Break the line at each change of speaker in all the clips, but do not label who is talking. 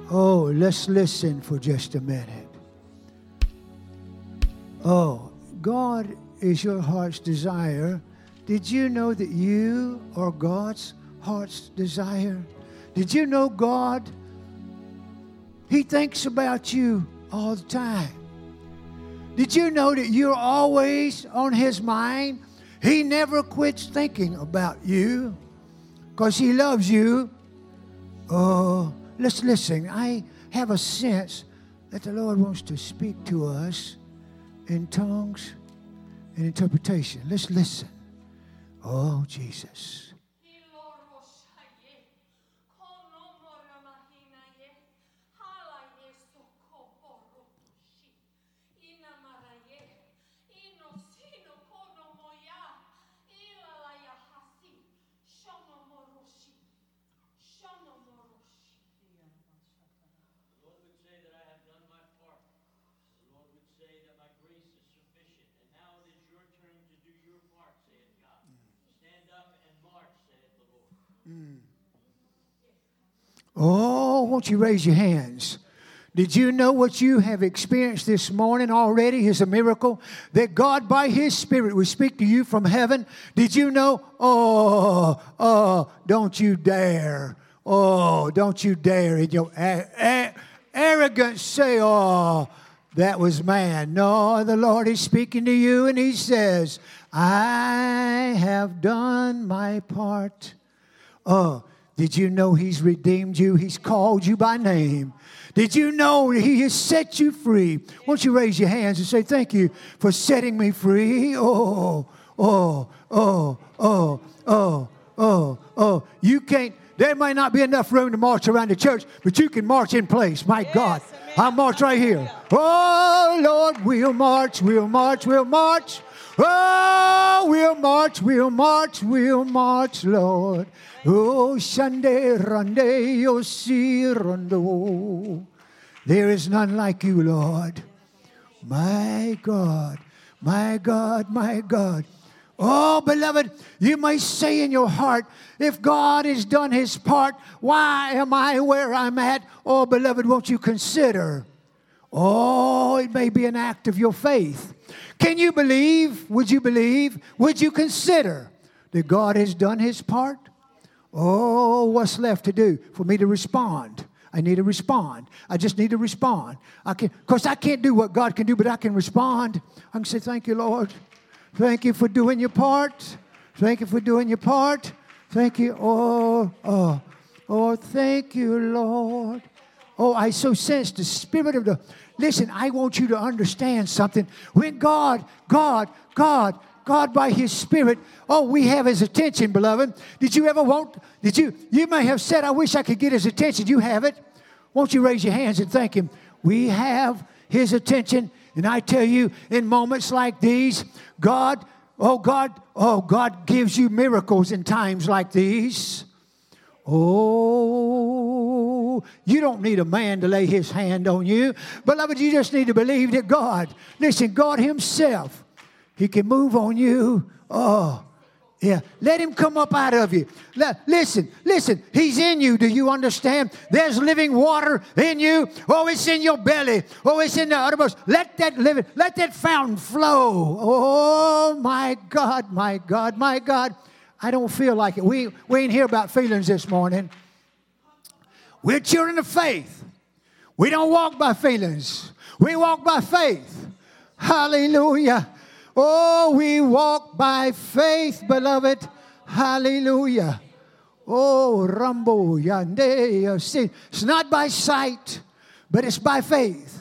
Oh, let's listen for just a minute. Oh, God is your heart's desire. Did you know that you are God's heart's desire? Did you know God, He thinks about you all the time? Did you know that you're always on His mind? He never quits thinking about you because He loves you. Oh, let's listen. I have a sense that the Lord wants to speak to us in tongues and interpretation. Let's listen. Oh, Jesus. Oh, won't you raise your hands? Did you know what you have experienced this morning already is a miracle? That God by His Spirit will speak to you from heaven. Did you know? Oh, don't you dare. Oh, don't you dare in your arrogance say, oh, that was man. No, the Lord is speaking to you and He says, I have done my part. Oh, did you know He's redeemed you? He's called you by name. Did you know He has set you free? Won't you raise your hands and say, thank you for setting me free? Oh. You can't, there might not be enough room to march around the church, but you can march in place. My God, I'll march right here. Oh, Lord, we'll march, we'll march, we'll march. Oh, we'll march, we'll march, we'll march, Lord. Oh, Shande Rande Yosi Rondo. There is none like you, Lord. My God, my God, my God. Oh, beloved, you may say in your heart, if God has done His part, why am I where I'm at? Oh, beloved, won't you consider? Oh, it may be an act of your faith. Can you believe? Would you believe? Would you consider that God has done His part? Oh, what's left to do for me to respond? I need to respond. I just need to respond. Because I can't do what God can do, but I can respond. I can say, thank you, Lord. Thank you for doing your part. Thank you for doing your part. Thank you. Oh, thank you, Lord. Oh, I so sense the Spirit of the... Listen, I want you to understand something. When God by His Spirit, we have His attention, beloved. You may have said, I wish I could get His attention. You have it. Won't you raise your hands and thank Him? We have His attention. And I tell you, in moments like these, God gives you miracles in times like these. Oh, you don't need a man to lay his hand on you. Beloved, you just need to believe that God Himself, He can move on you. Oh, yeah. Let Him come up out of you. Listen. He's in you. Do you understand? There's living water in you. Oh, it's in your belly. Oh, it's in the uttermost. Let that fountain flow. Oh, my God, my God, my God. I don't feel like it. We ain't here about feelings this morning. We're children of faith. We don't walk by feelings. We walk by faith. Hallelujah. Oh, we walk by faith, beloved. Hallelujah. Oh, Rambo, Yande. It's not by sight, but it's by faith.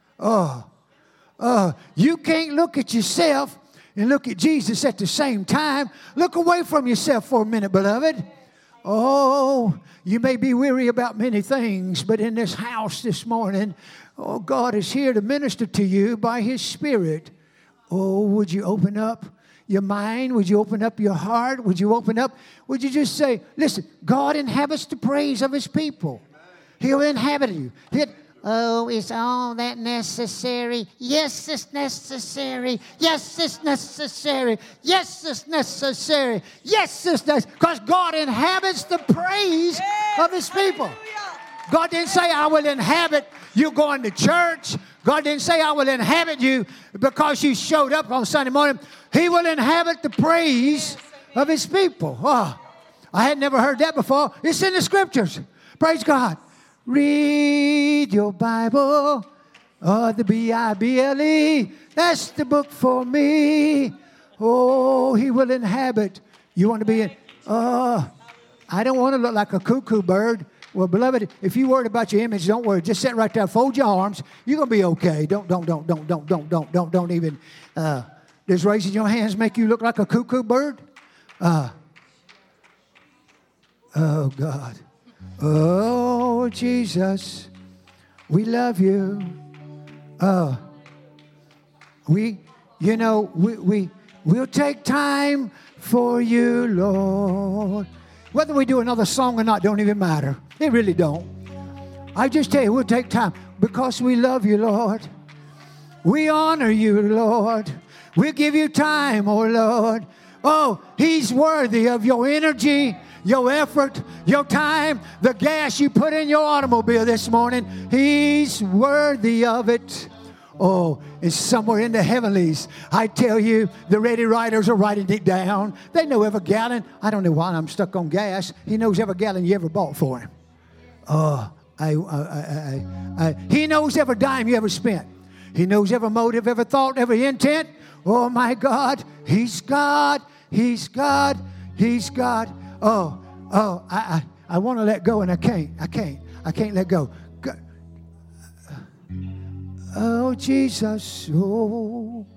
You can't look at yourself and look at Jesus at the same time. Look away from yourself for a minute, beloved. Oh, you may be weary about many things, but in this house this morning, God is here to minister to you by His Spirit. Oh, would you open up your mind? Would you open up your heart? Would you just say, listen, God inhabits the praise of His people. He'll inhabit you. Oh, is all that necessary? Yes, it's necessary. Yes, it's necessary. Yes, it's necessary. Yes, it's necessary. Because God inhabits the praise of His people. God didn't say, I will inhabit you going to church. God didn't say, I will inhabit you because you showed up on Sunday morning. He will inhabit the praise of his people. Oh, I had never heard that before. It's in the scriptures. Praise God. Read your Bible. Oh, the Bible. That's the book for me. Oh, he will inhabit. You want to be in? Oh, I don't want to look like a cuckoo bird. Well, beloved, if you're worried about your image, don't worry. Just sit right there, fold your arms. You're gonna be okay. Don't even. Does raising your hands make you look like a cuckoo bird? Oh God. Oh Jesus, we love you. We'll take time for you, Lord. Whether we do another song or not don't even matter. It really don't. I just tell you, we'll take time because we love you, Lord. We honor you, Lord. We give you time, oh Lord. Oh, he's worthy of your energy, your effort, your time, the gas you put in your automobile this morning. He's worthy of it. Oh, it's somewhere in the heavenlies. I tell you, the ready writers are writing it down. They know every gallon. I don't know why I'm stuck on gas. He knows every gallon you ever bought for him. He knows every dime you ever spent. He knows every motive, every thought, every intent. Oh, my God. He's God. He's God. He's God. I want to let go, and I can't. I can't let go. Oh, Jesus. Oh.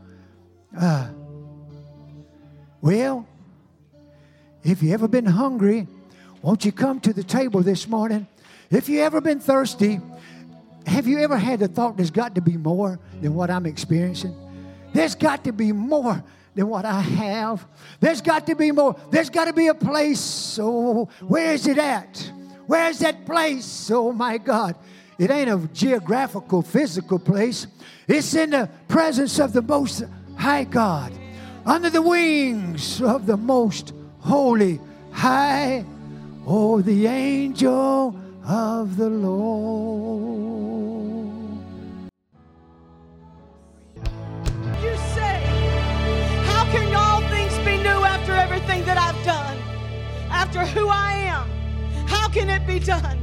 Well, if you ever been hungry, won't you come to the table this morning? If you ever been thirsty, have you ever had the thought there's got to be more than what I'm experiencing? There's got to be more than what I have. There's got to be more. There's got to be a place. Oh, where is it at? Where's that place? Oh, my God. It ain't a geographical, physical place. It's in the presence of the Most High God, under the wings of the Most Holy High. Oh, the angel of the Lord.
You say, how can all things be new after everything that I've done? After who I am? How can it be done?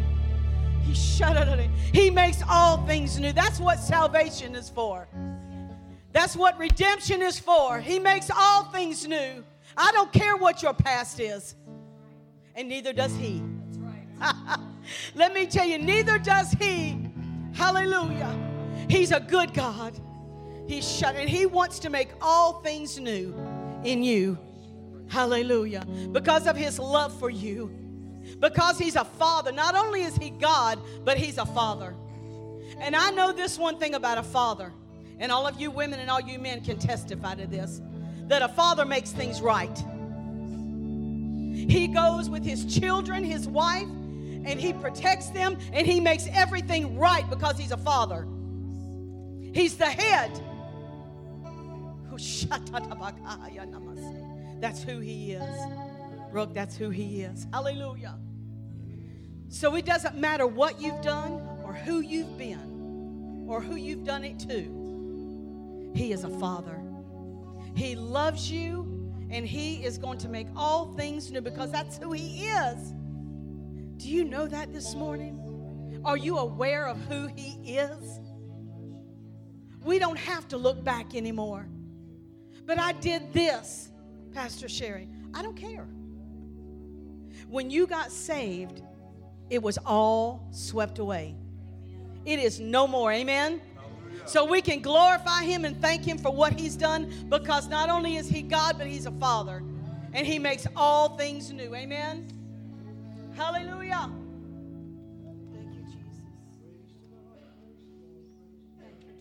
He makes all things new. That's what salvation is for. That's what redemption is for. He makes all things new. I don't care what your past is. And neither does he. Let me tell you, neither does he. Hallelujah. He's a good God. And he wants to make all things new in you. Hallelujah. Because of his love for you. Because he's a father. Not only is he God, but he's a father. And I know this one thing about a father. And all of you women and all you men can testify to this. That a father makes things right. He goes with his children, his wife, and he protects them, and he makes everything right because he's a father. He's the head. That's who he is. Brooke, that's who he is. Hallelujah. So it doesn't matter what you've done or who you've been or who you've done it to. He is a father. He loves you. And he is going to make all things new because that's who he is. Do you know that this morning? Are you aware of who he is? We don't have to look back anymore. But I did this, Pastor Sherry. I don't care. When you got saved, it was all swept away. It is no more. Amen? So we can glorify him and thank him for what he's done because not only is he God, but he's a father. And he makes all things new. Amen? Hallelujah. Thank you, Jesus. Thank you,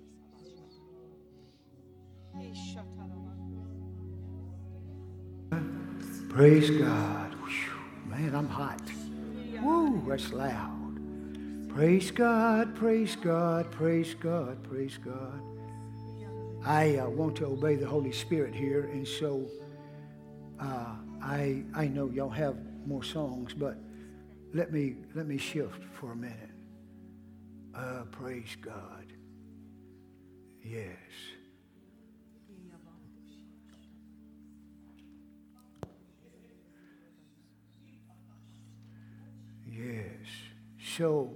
Jesus. Praise God. Man, I'm hot. Woo, that's loud. Praise God, praise God, praise God, praise God. I want to obey the Holy Spirit here, and so I know y'all have more songs, but let me shift for a minute. Praise God. Yes. Yes. So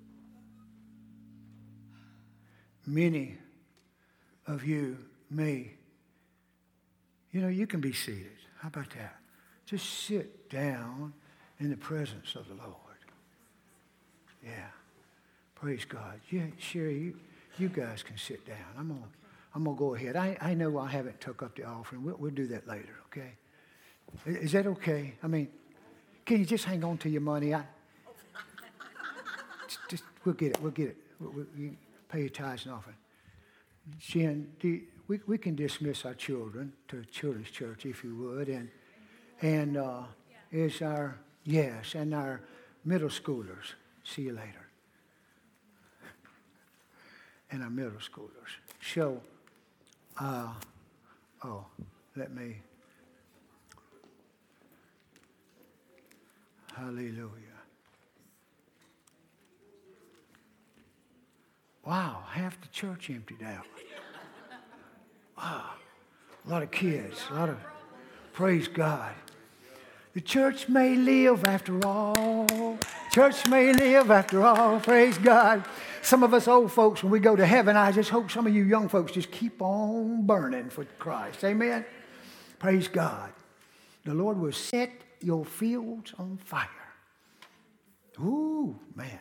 many of you may, you can be seated. How about that? Just sit down in the presence of the Lord. Yeah. Praise God. Yeah, Sherry, you guys can sit down. I'm gonna go ahead. I know I haven't took up the offering. We'll do that later, okay? Is that okay? I mean, can you just hang on to your money? We'll get it. You pay your tithes and offering. Jen, we can dismiss our children to children's church if you would, and is our and our middle schoolers. See you later. And our middle schoolers. So, let me. Hallelujah. Wow, half the church emptied out. Wow, a lot of kids, praise God. The church may live after all. Church may live after all, praise God. Some of us old folks, when we go to heaven, I just hope some of you young folks just keep on burning for Christ. Amen? Praise God. The Lord will set your fields on fire. Ooh, man.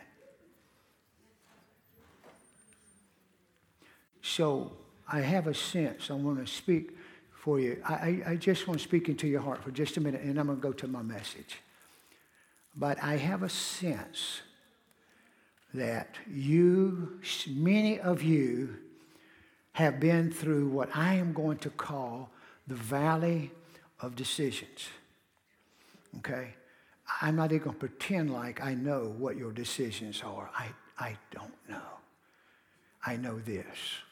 So I have a sense I want to speak for you. I just want to speak into your heart for just a minute, and I'm going to go to my message. But I have a sense that many of you have been through what I am going to call the valley of decisions. Okay? I'm not even going to pretend like I know what your decisions are. I don't know. I know this.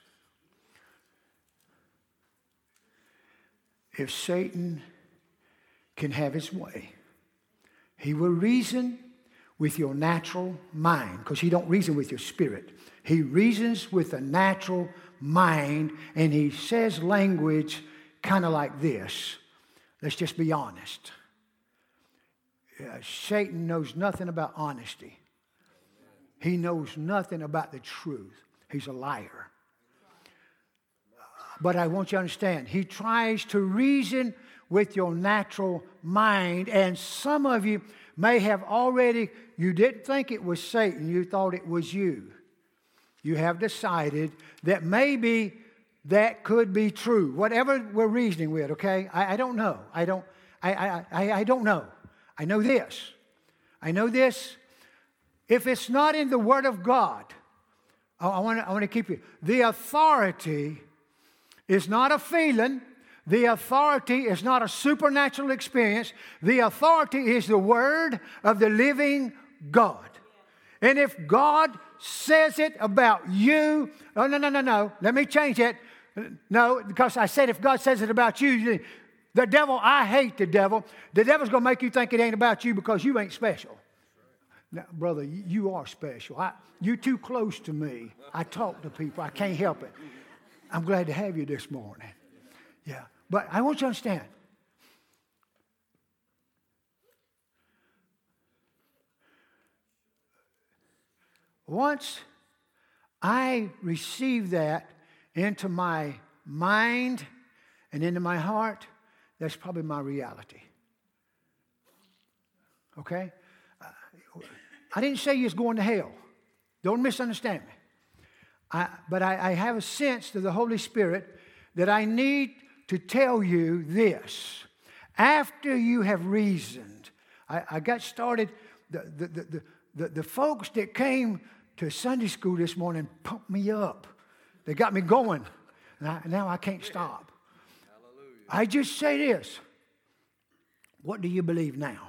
If Satan can have his way, he will reason with your natural mind, because he don't reason with your spirit. He reasons with a natural mind, and he says language kind of like this. Let's just be honest. Satan knows nothing about honesty. He knows nothing about the truth. He's a liar. But I want you to understand, he tries to reason with your natural mind, and some of you may have already, you didn't think it was Satan, you thought it was you. You have decided that maybe that could be true. Whatever we're reasoning with, okay? I don't know. I don't know. I know this. If it's not in the Word of God, I want to keep you. The authority is not a feeling. The authority is not a supernatural experience. The authority is the Word of the living God. And if God says it about you, no. Let me change it. No, because I said if God says it about you, the devil, I hate the devil. The devil's going to make you think it ain't about you because you ain't special. Now, brother, you are special. You're too close to me. I talk to people. I can't help it. I'm glad to have you this morning. Yeah. But I want you to understand. Once I received that into my mind and into my heart, that's probably my reality. Okay? I didn't say you was going to hell. Don't misunderstand me. But I have a sense to the Holy Spirit that I need to tell you this. After you have reasoned, I got started, the folks that came to Sunday school this morning pumped me up. They got me going. Now I can't stop. Hallelujah. I just say this. What do you believe now?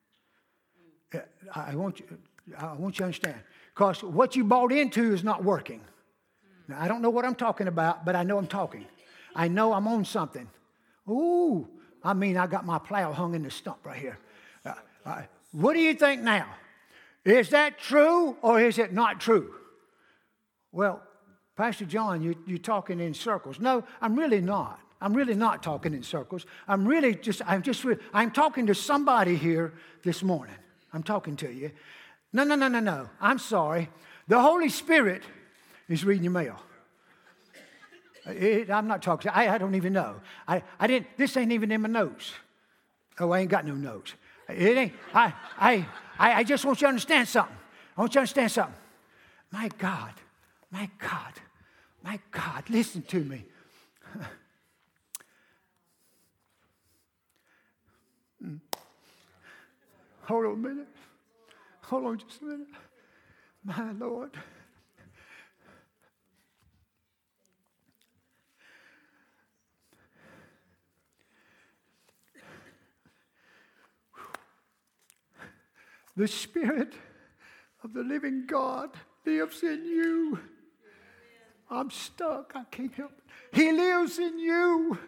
I want you to understand. Because what you bought into is not working. Now, I don't know what I'm talking about, but I know I'm talking. I know I'm on something. Ooh, I got my plow hung in the stump right here. What do you think now? Is that true or is it not true? Well, Pastor John, you're talking in circles. No, I'm really not. I'm really not talking in circles. I'm talking to somebody here this morning. I'm talking to you. No. I'm sorry. The Holy Spirit is reading your mail. I'm not talking. I don't even know. I didn't. This ain't even in my notes. Oh, I ain't got no notes. It ain't. I just want you to understand something. I want you to understand something. My God, listen to me. Hold on a minute. Hold on just a minute. My Lord. The Spirit of the living God lives in you. I'm stuck. I can't help it. He lives in you.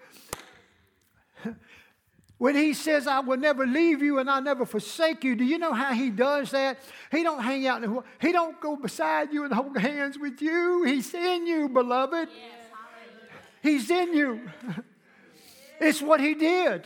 When he says, I will never leave you and I'll never forsake you, do you know how he does that? He don't hang out. He don't go beside you and hold hands with you. He's in you, beloved. Yes. He's in you. It's what he did.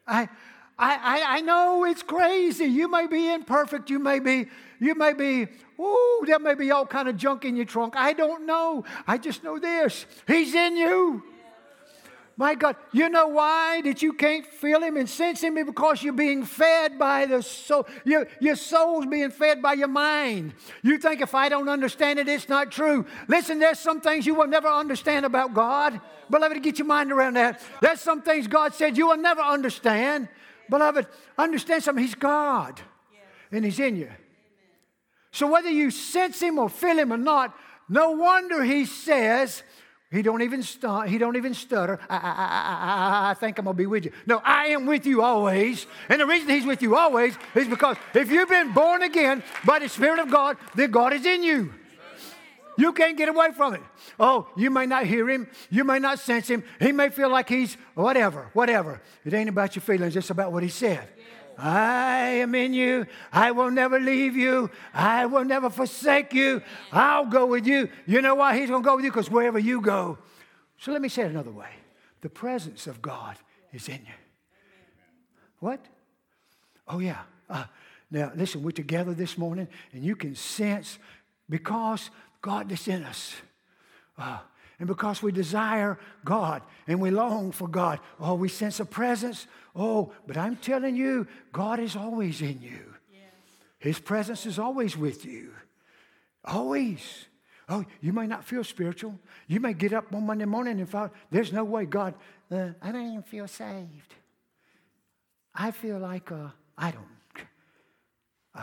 I know it's crazy. You may be imperfect. You may be, there may be all kind of junk in your trunk. I don't know. I just know this. He's in you. My God, you know why that you can't feel him and sense him? Because you're being fed by the soul. Your soul's being fed by your mind. You think if I don't understand it, it's not true. Listen, there's some things you will never understand about God. Beloved, get your mind around that. There's some things God said you will never understand. Beloved, understand something. He's God. And he's in you. So whether you sense him or feel him or not, no wonder he says, he don't even stutter. I think I'm going to be with you. No, I am with you always. And the reason he's with you always is because if you've been born again by the Spirit of God, then God is in you. You can't get away from it. Oh, you may not hear him. You may not sense him. He may feel like he's whatever. It ain't about your feelings. It's about what he said. I am in you. I will never leave you. I will never forsake you. I'll go with you. You know why he's going to go with you? Because wherever you go. So let me say it another way. The presence of God is in you. What? Oh, yeah. Now, listen, we're together this morning, and you can sense because God is in us. And because we desire God and we long for God, oh, we sense a presence. Oh, but I'm telling you, God is always in you. Yes. His presence is always with you. Always. Oh, you may not feel spiritual. You may get up on Monday morning and find there's no way God, I don't even feel saved. I feel like, I don't.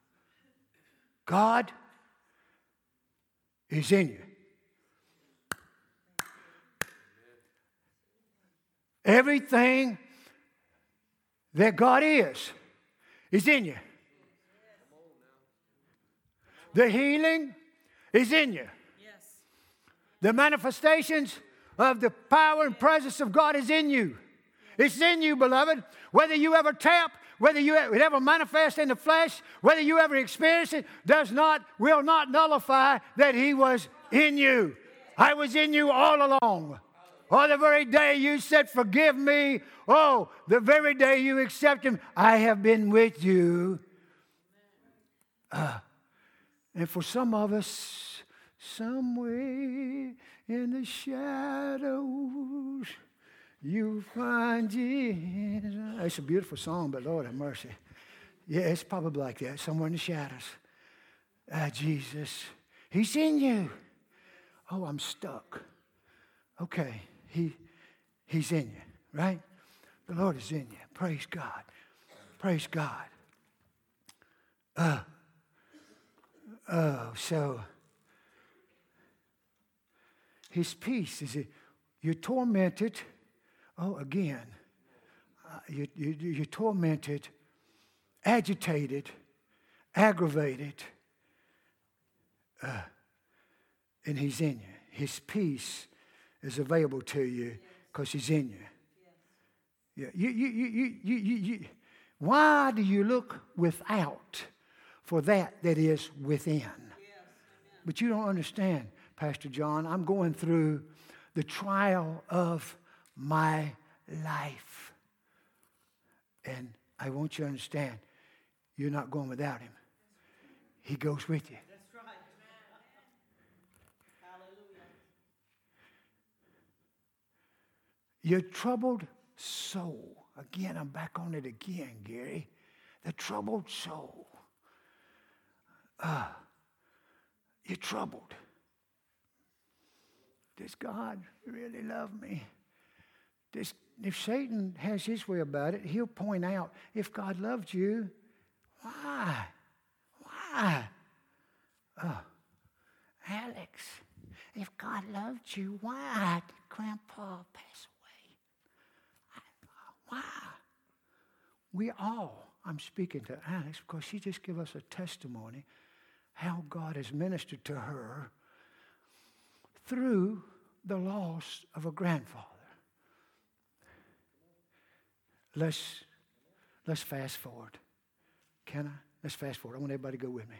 God is in you. Everything that God is in you. The healing is in you. The manifestations of the power and presence of God is in you. It's in you, beloved. Whether you ever tap, whether you ever manifest in the flesh, whether you ever experience it, will not nullify that he was in you. I was in you all along. Oh, the very day you said, forgive me. Oh, the very day you accept him, I have been with you. And for some of us, somewhere in the shadows, you find Jesus. It's a beautiful song, but Lord have mercy. Yeah, it's probably like that, somewhere in the shadows. Jesus, he's in you. Oh, I'm stuck. Okay. He's in you, right? The Lord is in you. Praise God. Praise God. So his peace is it? You're tormented. Oh, again, you're tormented, agitated, aggravated, and he's in you. His peace is available to you because he's in you. Yeah. Why do you look without for that is within. But you don't understand, Pastor John. I'm going through the trial of my life. And I want you to understand, you're not going without him. He goes with you.
That's right. Hallelujah.
Your troubled soul. Again, I'm back on it again, Gary. The troubled soul. You're troubled. Does God really love me? If Satan has his way about it, he'll point out, if God loved you, why? Alex, if God loved you, why did Grandpa pass away? Why? We all, I'm speaking to Alex because she just gave us a testimony how God has ministered to her through the loss of a grandfather. Let's fast forward. Can I? Let's fast forward. I want everybody to go with me.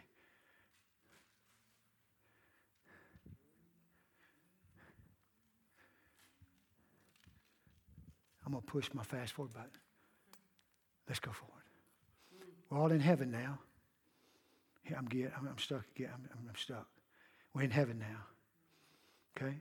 I'm going to push my fast forward button. Let's go forward. We're all in heaven now. Here, I'm stuck again. I'm stuck. We're in heaven now. Okay?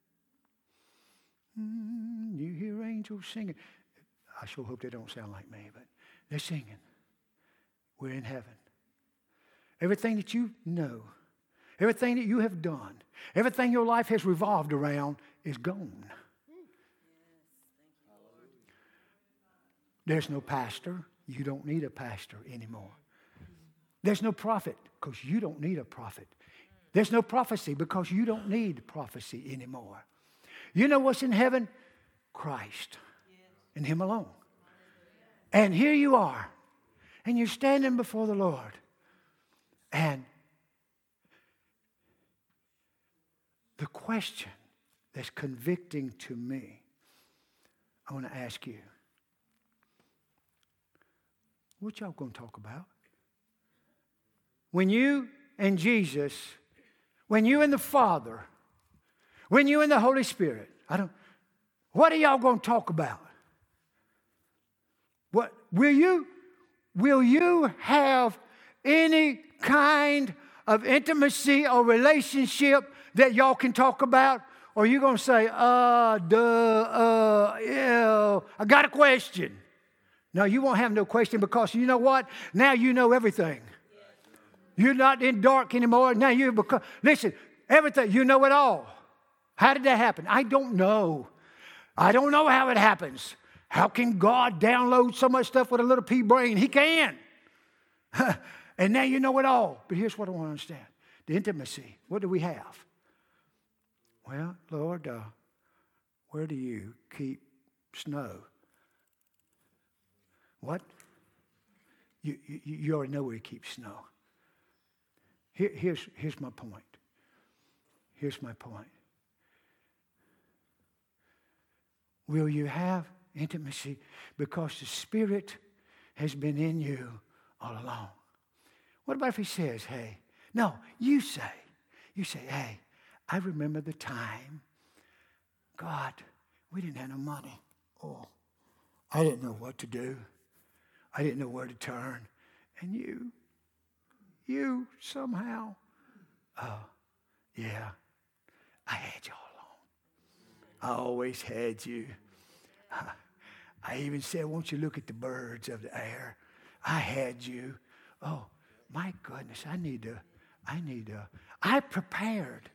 You hear angels singing. I sure hope they don't sound like me, but they're singing. We're in heaven. Everything that you know, everything that you have done, everything your life has revolved around is gone. There's no pastor. You don't need a pastor anymore. There's no prophet because you don't need a prophet. There's no prophecy because you don't need prophecy anymore. You know what's in heaven? Christ and him alone. And here you are. And you're standing before the Lord. And the question that's convicting to me, I want to ask you, what y'all going to talk about? When you and Jesus, when you and the Father, when you and the Holy Spirit, what are y'all going to talk about? What will you have any kind of intimacy or relationship that y'all can talk about? Or are you going to say, I got a question? No, you won't have no question because you know what? Now you know everything. You're not in dark anymore. Now listen, everything, you know it all. How did that happen? I don't know. I don't know how it happens. How can God download so much stuff with a little pea brain? He can. And now you know it all. But here's what I want to understand. The intimacy. What do we have? Well, Lord, where do you keep snow? What? You already know where he keeps snow. Here's my point. Here's my point. Will you have intimacy because the Spirit has been in you all along? What about if he says, hey, no, you say, hey, I remember the time, God, we didn't have no money. Oh, I didn't know what to do. I didn't know where to turn. And you somehow, yeah, I had you all along. I always had you. I even said, won't you look at the birds of the air? I had you. Oh, my goodness, I prepared.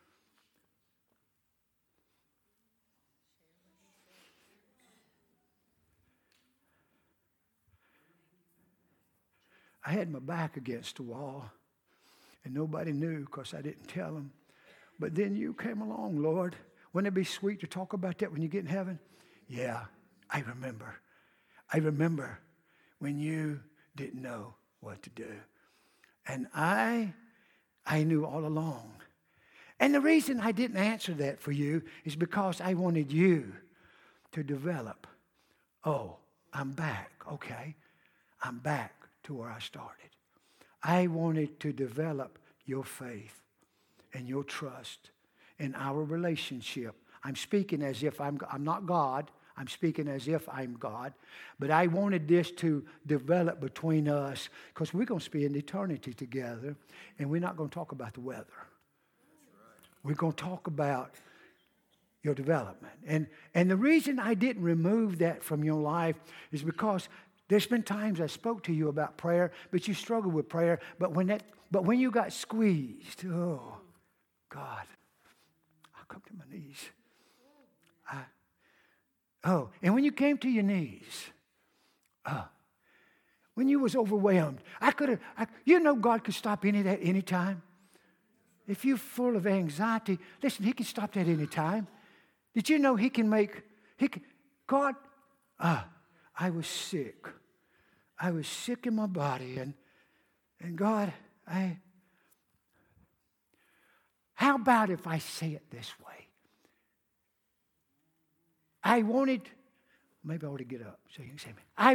I had my back against the wall, and nobody knew because I didn't tell them. But then you came along, Lord. Wouldn't it be sweet to talk about that when you get in heaven? Yeah, I remember. I remember when you didn't know what to do. And I knew all along. And the reason I didn't answer that for you is because I wanted you to develop. Oh, I'm back. Okay, I'm back to where I started. I wanted to develop your faith and your trust in our relationship. I'm speaking as if I'm not God. I'm speaking as if I'm God. But I wanted this to develop between us because we're going to spend eternity together, and we're not going to talk about the weather. We're going to talk about your development. And the reason I didn't remove that from your life is because there's been times I spoke to you about prayer, but you struggled with prayer. But when you got squeezed, oh, God, I'll come to my knees. And when you came to your knees, when you was overwhelmed, God could stop any of that anytime. If you're full of anxiety, listen, He can stop that anytime. Did you know God, I was sick. I was sick in my body. And God, how about if I say it this way? Maybe I ought to get up so you can say me. I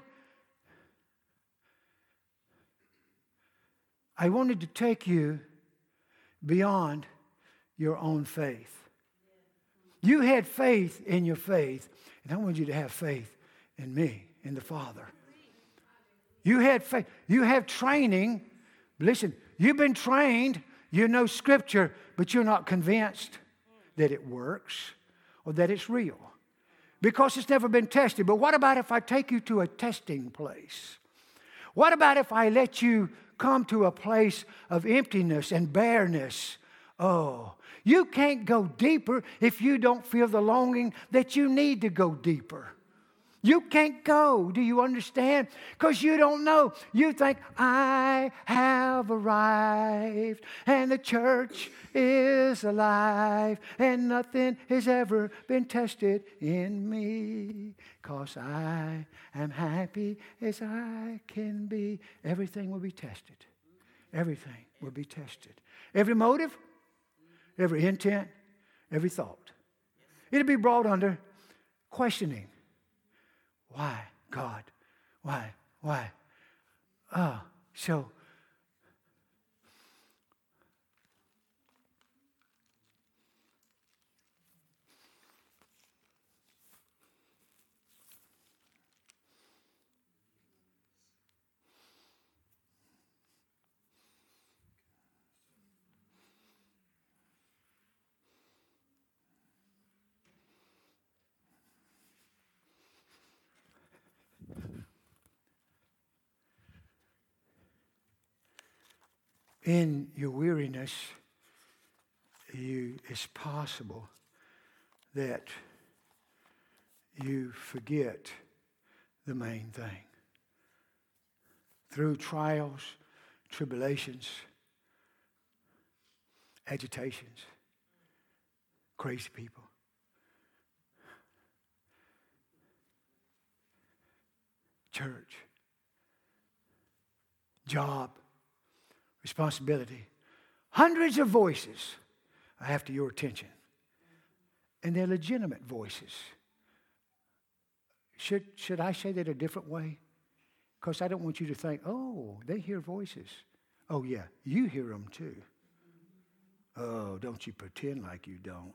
wanted to take you beyond your own faith. You had faith in your faith, and I want you to have faith in me, in the Father. You had faith. You have training. Listen, you've been trained. You know Scripture, but you're not convinced that it works or that it's real because it's never been tested. But what about if I take you to a testing place? What about if I let you come to a place of emptiness and bareness? Oh, you can't go deeper if you don't feel the longing that you need to go deeper. You can't go. Do you understand? Because you don't know. You think, I have arrived and the church is alive and nothing has ever been tested in me because I am happy as I can be. Everything will be tested. Everything will be tested. Every motive, every intent, every thought. It'll be brought under questioning. Why, God? Why? So in your weariness, it's possible that you forget the main thing. Through trials, tribulations, agitations, crazy people. Church, job, responsibility. Hundreds of voices are after your attention. And they're legitimate voices. Should I say that a different way? Because I don't want you to think, oh, they hear voices. Oh, yeah, you hear them too. Oh, don't you pretend like you don't.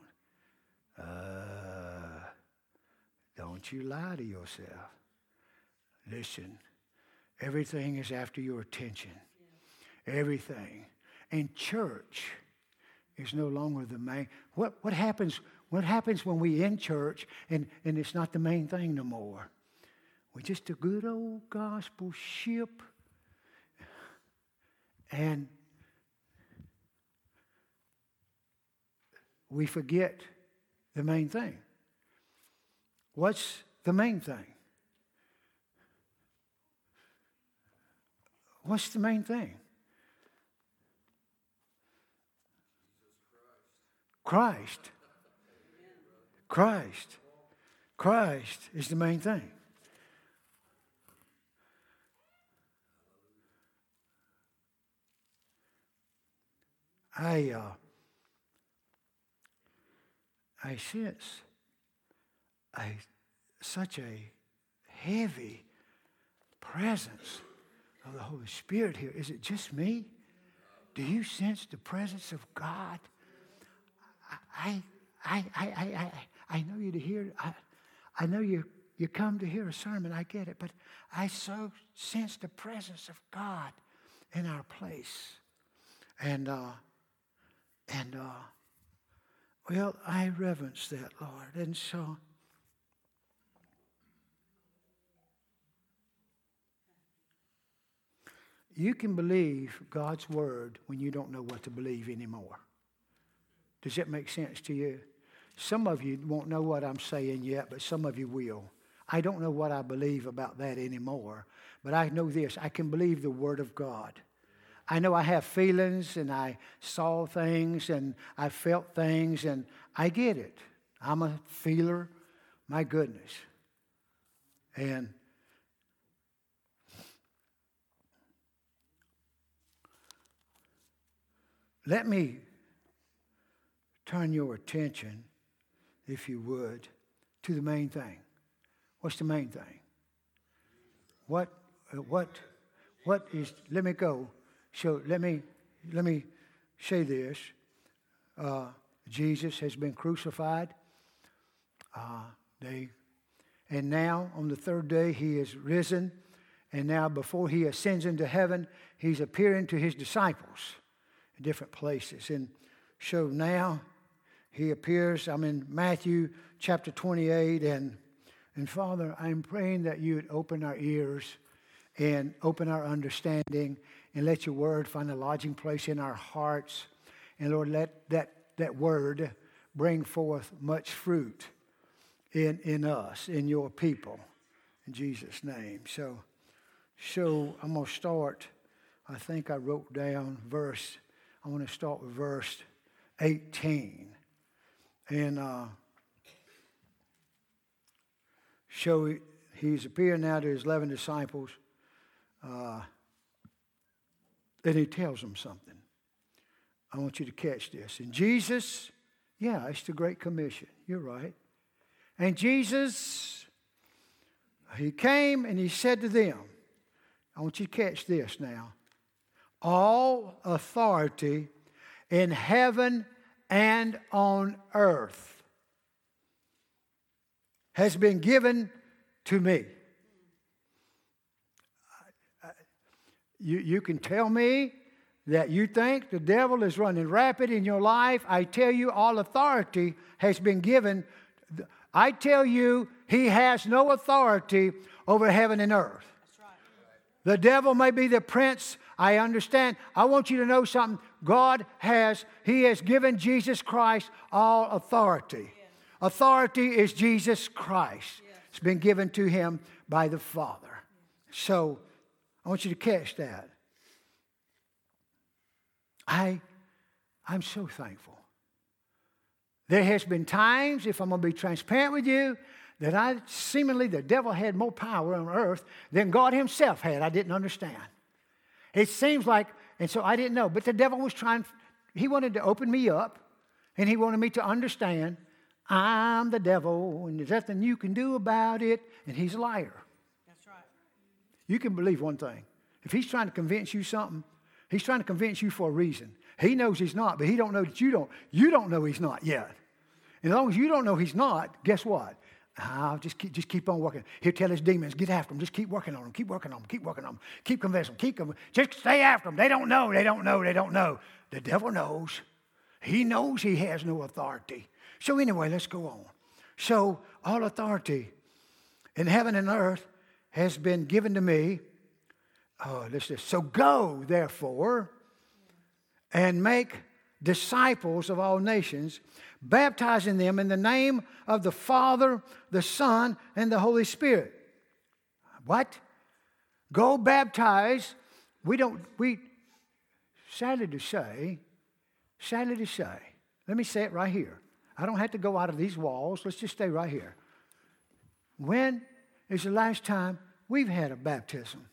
Don't you lie to yourself. Listen, everything is after your attention. Everything. And church is no longer the main. What happens when we in church and it's not the main thing no more? We're just a good old gospel ship. And we forget the main thing. What's the main thing? What's the main thing? Christ. Christ. Christ is the main thing. I sense such a heavy presence of the Holy Spirit here. Is it just me? Do you sense the presence of God? I know you to hear. I know you come to hear a sermon. I get it, but I so sense the presence of God in our place, and well, I reverence that, Lord, and so. You can believe God's word when you don't know what to believe anymore. Does that make sense to you? Some of you won't know what I'm saying yet, but some of you will. I don't know what I believe about that anymore, but I know this. I can believe the word of God. I know I have feelings, and I saw things, and I felt things, and I get it. I'm a feeler. My goodness. And let me turn your attention, if you would, to the main thing. What's the main thing? What is, let me go. So let me say this. Jesus has been crucified. And now on the third day he is risen. And now before he ascends into heaven, he's appearing to his disciples in different places. And so now he appears, I'm in Matthew chapter 28, and Father, I'm praying that you would open our ears and open our understanding and let your word find a lodging place in our hearts. And Lord, let that word bring forth much fruit in us, in your people, in Jesus' name. So I'm going to start, I think I wrote down I want to start with verse 18. And so he's appearing now to his 11 disciples. And he tells them something. I want you to catch this. And Jesus, it's the Great Commission. You're right. And Jesus, he came and he said to them, I want you to catch this now. All authority in heaven and on earth has been given to me. You can tell me that you think the devil is running rapid in your life. I tell you, all authority has been given. I tell you, he has no authority over heaven and earth. That's right. The devil may be the prince. I understand. I want you to know something. He has given Jesus Christ all authority. Yes. Authority is Jesus Christ. Yes. It's been given to him by the Father. Yes. So I want you to catch that. I'm so thankful. There has been times, if I'm going to be transparent with you, that seemingly the devil had more power on earth than God himself had. I didn't understand. It seems like, and so I didn't know, but the devil was he wanted to open me up, and he wanted me to understand, I'm the devil, and there's nothing you can do about it, and he's a liar. That's right. You can believe one thing. If he's trying to convince you something, he's trying to convince you for a reason. He knows he's not, but he don't know that you don't. You don't know he's not yet. And as long as you don't know he's not, guess what? I'll just keep on working. He'll tell his demons, get after them. Just keep working on them. Keep working on them. Keep working on them. Keep convincing them. Just stay after them. They don't know. They don't know. They don't know. The devil knows. He knows he has no authority. So anyway, let's go on. So all authority in heaven and earth has been given to me. So go, therefore, and make disciples of all nations, baptizing them in the name of the Father, the Son, and the Holy Spirit. What? Go baptize. Sadly to say, let me say it right here. I don't have to go out of these walls. Let's just stay right here. When is the last time we've had a baptism?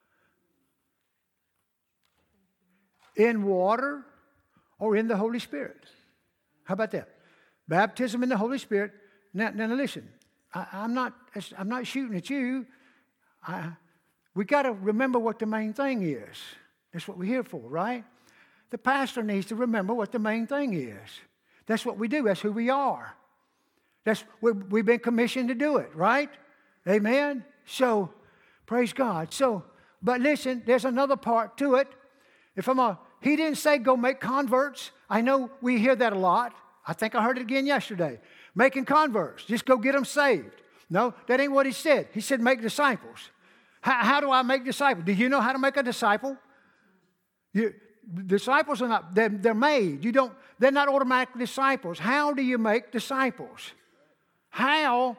In water or in the Holy Spirit? How about that? Baptism in the Holy Spirit. Now listen, I'm not shooting at you. We got to remember what the main thing is. That's what we're here for, right? The pastor needs to remember what the main thing is. That's what we do. That's who we are. We've been commissioned to do it, right? Amen? So, praise God. So, but listen, there's another part to it. He didn't say go make converts. I know we hear that a lot. I think I heard it again yesterday. Making converts. Just go get them saved. No, that ain't what he said. He said make disciples. How do I make disciples? Do you know how to make a disciple? Disciples are not, they're made. They're not automatic disciples. How do you make disciples? How?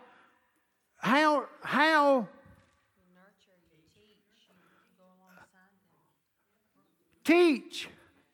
Teach.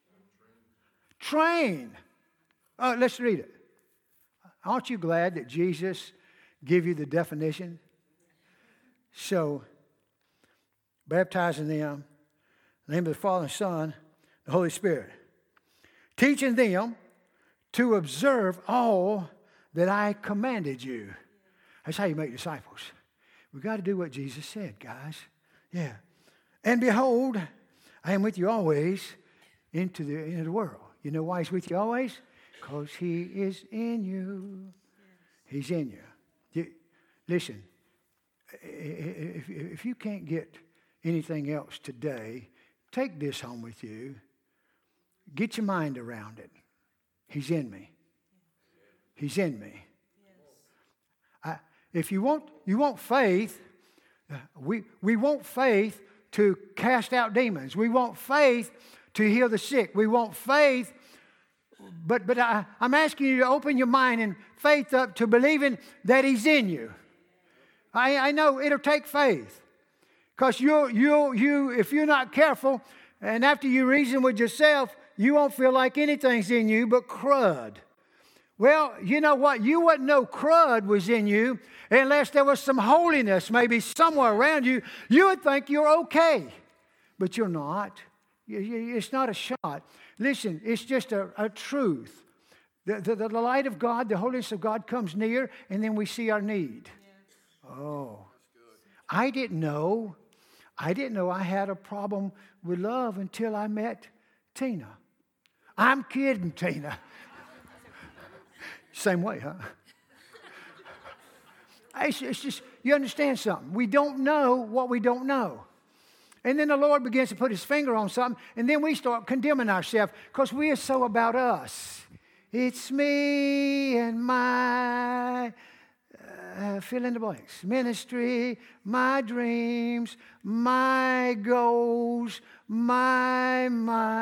Train. Let's read it. Aren't you glad that Jesus gave you the definition? So, baptizing them in the name of the Father and Son, the Holy Spirit. Teaching them to observe all that I commanded you. That's how you make disciples. We've got to do what Jesus said, guys. Yeah. And behold, I am with you always into the end of the world. You know why he's with you always? Because he is in you. He's in you. Listen, if you can't get anything else today, take this home with you. Get your mind around it. He's in me. He's in me. If you want faith, we want faith to cast out demons. We want faith to heal the sick. We want faith, but I'm asking you to open your mind and faith up to believing that he's in you. I know it'll take faith, because if you're not careful, and after you reason with yourself, you won't feel like anything's in you but crud. Well, you know what? You wouldn't know crud was in you unless there was some holiness maybe somewhere around you. You would think you're okay, but you're not. It's not a shot. Listen, it's just a truth. The light of God, the holiness of God comes near, and then we see our need. Oh, I didn't know I had a problem with love until I met Tina. I'm kidding, Tina. Same way, huh? It's just, you understand something. We don't know what we don't know. And then the Lord begins to put his finger on something, and then we start condemning ourselves because we are so about us. It's me and my, fill in the blanks, ministry, my dreams, my goals, my,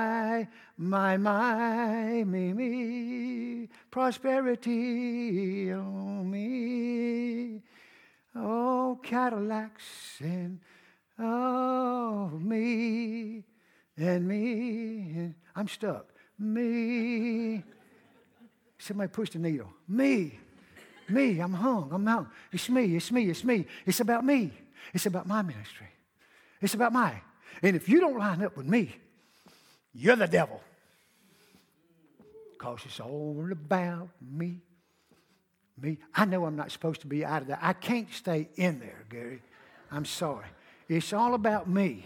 me, prosperity on me, oh, Cadillacs and oh, me, and I'm stuck, me, somebody pushed the needle, me, I'm hung, it's me, it's about me, it's about my ministry, it's about and if you don't line up with me, you're the devil. Because it's all about me. I know I'm not supposed to be out of there. I can't stay in there, Gary. I'm sorry. It's all about me.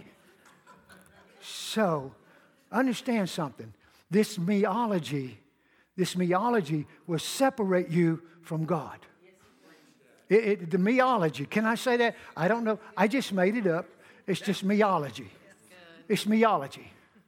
So, understand something. This meology will separate you from God. The meology. Can I say that? I don't know. I just made it up. It's just meology. It's meology.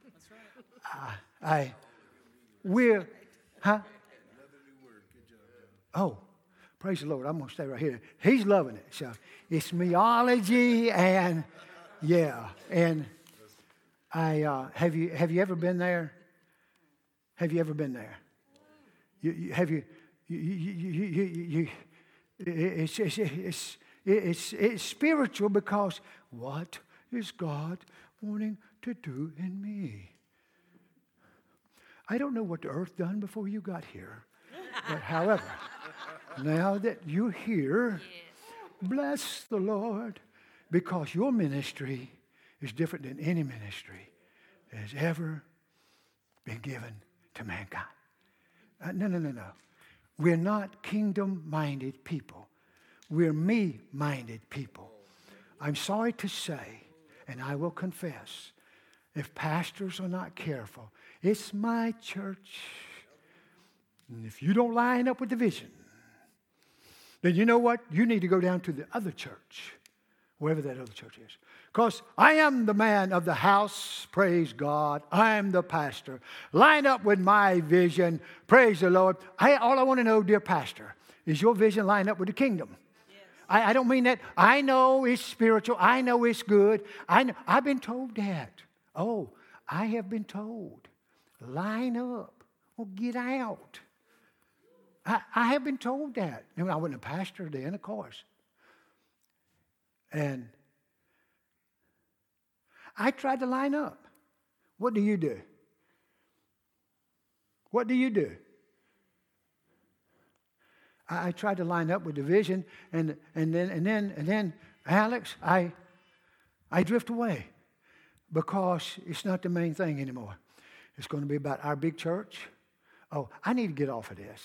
Oh, praise the Lord. I'm going to stay right here. He's loving it. So it's meology and, yeah. And have you ever been there? Have you ever been there? It's spiritual because what is God wanting to do in me? I don't know what the earth done before you got here. But however, now that you're here, bless the Lord, because your ministry is different than any ministry that has ever been given to mankind. No. We're not kingdom-minded people. We're me-minded people. I'm sorry to say, And I will confess, if pastors are not careful, it's my church. And if you don't line up with the vision, then you know what? You need to go down to the other church, wherever that other church is. Because I am the man of the house, praise God. I am the pastor. Line up with my vision, praise the Lord. All I want to know, dear pastor, is your vision line up with the kingdom? Yes. I don't mean that. I know it's spiritual. I know it's good. I've been told that. Oh, I have been told. Line up or get out. I have been told that. I wasn't a pastor then, of course. And I tried to line up. What do you do? What do you do? I tried to line up with the vision, and then, Alex, I drift away because it's not the main thing anymore. It's going to be about our big church. Oh, I need to get off of this.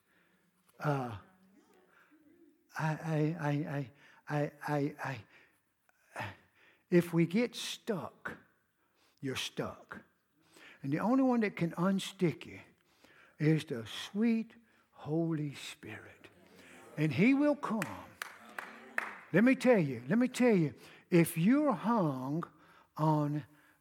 If we get stuck, you're stuck. And the only one that can unstick you is the sweet Holy Spirit. And He will come. Let me tell you, if you're hung on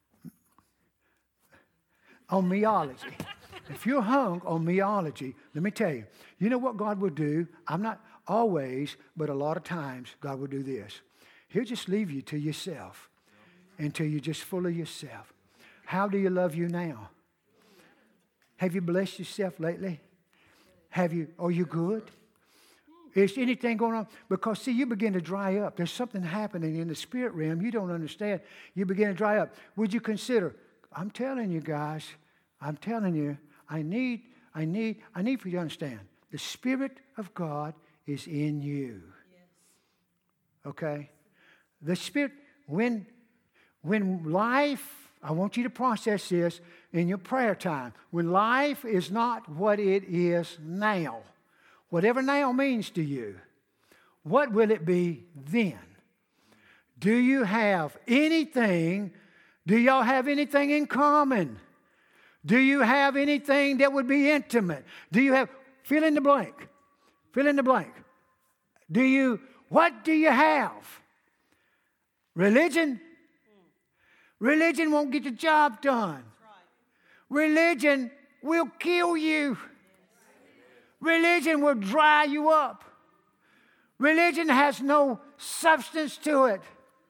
meology, if you're hung on meology, let me tell you, you know what God will do? I'm not always, but a lot of times, God will do this. He'll just leave you to yourself until you're just full of yourself. How do you love you now? Have you blessed yourself lately? Are you good? Is anything going on? Because, see, you begin to dry up. There's something happening in the spirit realm you don't understand. You begin to dry up. Would you consider, I'm telling you guys, I need for you to understand, the Spirit of God is in you. Yes. Okay? The Spirit, when life, I want you to process this in your prayer time. When life is not what it is now, whatever now means to you, what will it be then? Do you have anything? Do y'all have anything in common? Do you have anything that would be intimate? Do you have, fill in the blank. Fill in the blank. What do you have? Religion? Religion won't get the job done. Religion will kill you. Religion will dry you up. Religion has no substance to it.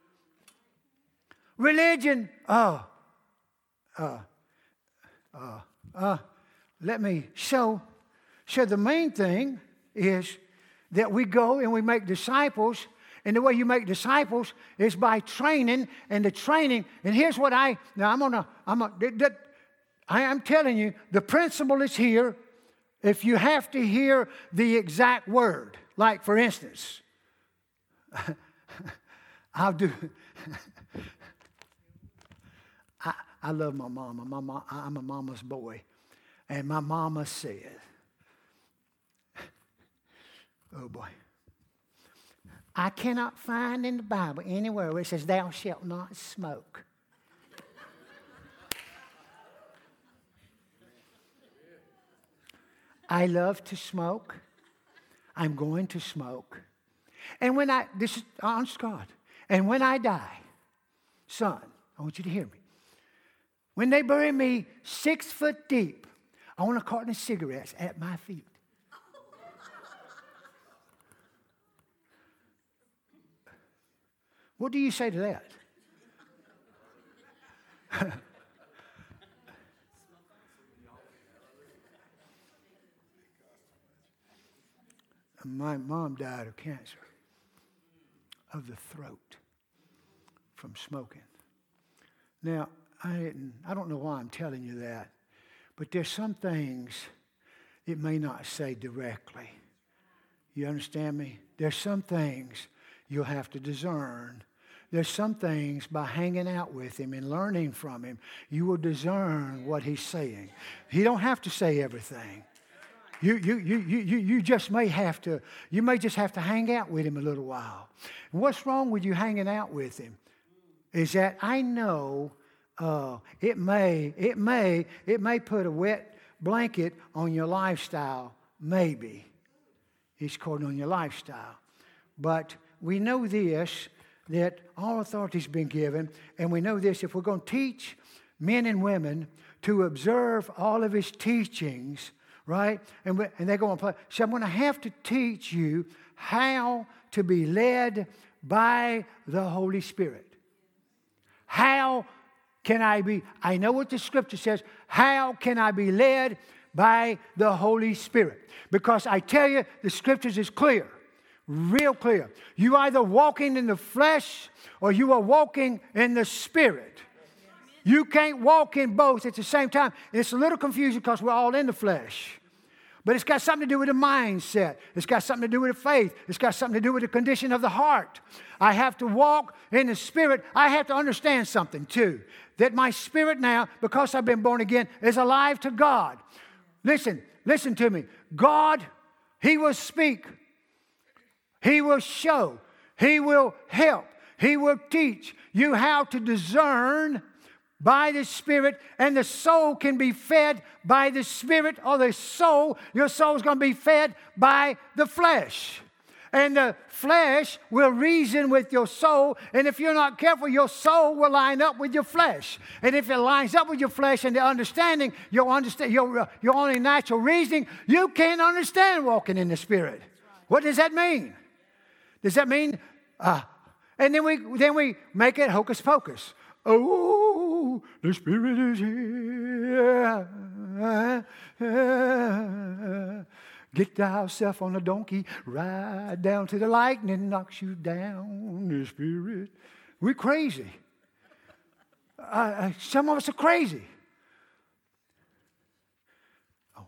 Religion, let me show the main thing is that we go and we make disciples, and the way you make disciples is by training, and the training, and here's what I'm telling you, the principle is here. If you have to hear the exact word, like for instance, I love my mama. I'm a mama's boy. And my mama said, oh boy, I cannot find in the Bible anywhere where it says, thou shalt not smoke. I love to smoke. I'm going to smoke. And this is honest God. And when I die, son, I want you to hear me. When they bury me 6 foot deep, I want a carton of cigarettes at my feet. What do you say to that? My mom died of cancer of the throat from smoking. Now, I don't know why I'm telling you that, but there's some things it may not say directly. You understand me? There's some things you'll have to discern. There's some things by hanging out with him and learning from him, you will discern what he's saying. He don't have to say everything. You just may have to, just have to hang out with him a little while. And what's wrong with you hanging out with him? is that I know it may put a wet blanket on your lifestyle, maybe. It's according on your lifestyle. But we know this, that all authority has been given, and we know this, if we're going to teach men and women to observe all of his teachings, right? And they're going to play. So I'm going to have to teach you how to be led by the Holy Spirit. How can I know what the scripture says. How can I be led by the Holy Spirit? Because I tell you, the scriptures is clear, real clear. You either walking in the flesh or you are walking in the Spirit. You can't walk in both at the same time. It's a little confusing because we're all in the flesh. But it's got something to do with the mindset. It's got something to do with the faith. It's got something to do with the condition of the heart. I have to walk in the Spirit. I have to understand something too. That my spirit now, because I've been born again, is alive to God. Listen to me. God, He will speak. He will show. He will help. He will teach you how to discern by the Spirit, and the soul can be fed by the Spirit, or your soul is going to be fed by the flesh. And the flesh will reason with your soul, and if you're not careful, your soul will line up with your flesh. And if it lines up with your flesh and the understanding, your only natural reasoning, you can't understand walking in the Spirit. What does that mean? Does that mean, and then we make it hocus pocus. Oh, the Spirit is here. Get thyself on a donkey, ride down to the light, and it knocks you down. The Spirit. We're crazy. Some of us are crazy. Oh.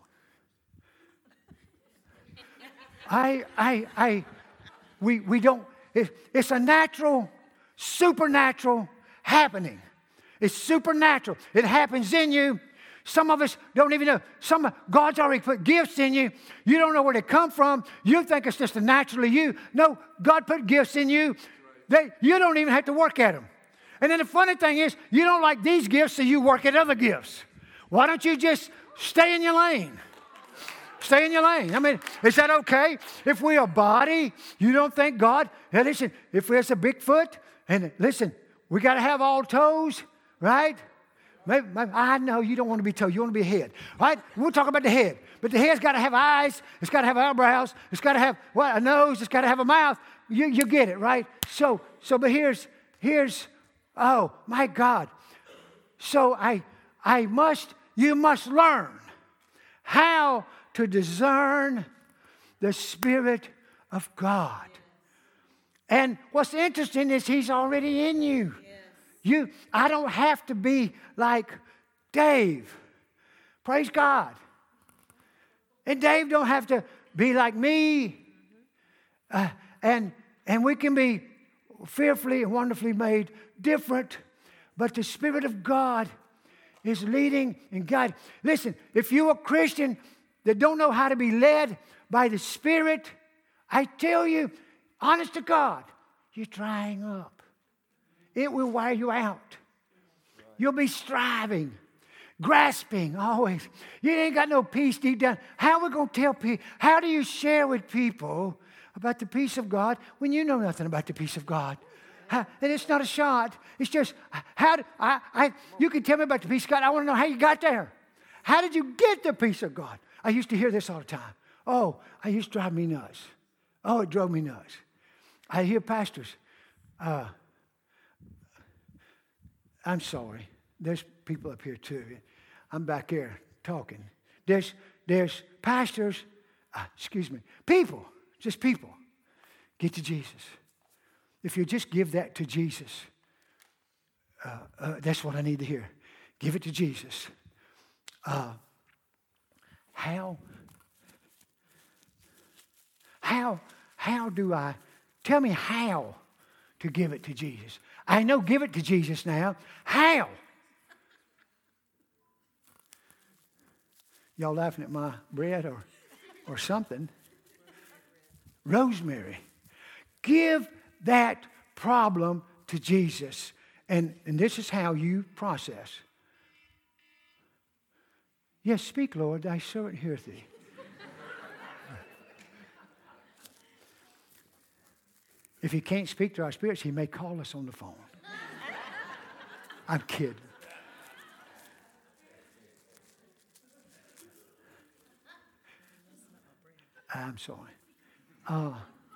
We don't. It's a natural, supernatural happening. It's supernatural. It happens in you. Some of us don't even know. God's already put gifts in you. You don't know where they come from. You think it's just a naturally you. No, God put gifts in you. You don't even have to work at them. And then the funny thing is, you don't like these gifts, so you work at other gifts. Why don't you just stay in your lane? Stay in your lane. I mean, is that okay? If we're a body, you don't think God, hey, listen, if there's a Bigfoot, and listen, we got to have all toes, right? Maybe, I know you don't want to be toes. You want to be a head, right? We'll talk about the head. But the head's got to have eyes. It's got to have eyebrows. It's got to have a nose. It's got to have a mouth. You get it, right? But here's, oh, my God. So you must learn how to discern the Spirit of God. And what's interesting is He's already in you. I don't have to be like Dave. Praise God. And Dave don't have to be like me. And we can be fearfully and wonderfully made different. But the Spirit of God is leading and guiding. Listen, if you're a Christian that don't know how to be led by the Spirit, I tell you, honest to God, you're drying up. It will wear you out. You'll be striving, grasping always. You ain't got no peace deep down. How are we going to tell people? How do you share with people about the peace of God when you know nothing about the peace of God? And it's not a shot. It's just, you can tell me about the peace of God. I want to know how you got there. How did you get the peace of God? I used to hear this all the time. Oh, it used to drive me nuts. Oh, it drove me nuts. I hear pastors. I'm sorry. There's people up here too. I'm back here talking. There's pastors, people, just people. Get to Jesus. If you just give that to Jesus, that's what I need to hear. Give it to Jesus. How do I, tell me how to give it to Jesus. I know give it to Jesus now. How? Y'all laughing at my bread or something? Rosemary. Give that problem to Jesus And this is how you process. Yes, speak, Lord, thy servant heareth thee. If he can't speak to our spirits, he may call us on the phone. I'm kidding. I'm sorry.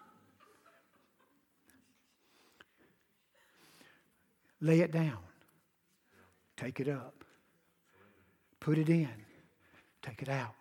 Lay it down. Take it up. Put it in. Take it out.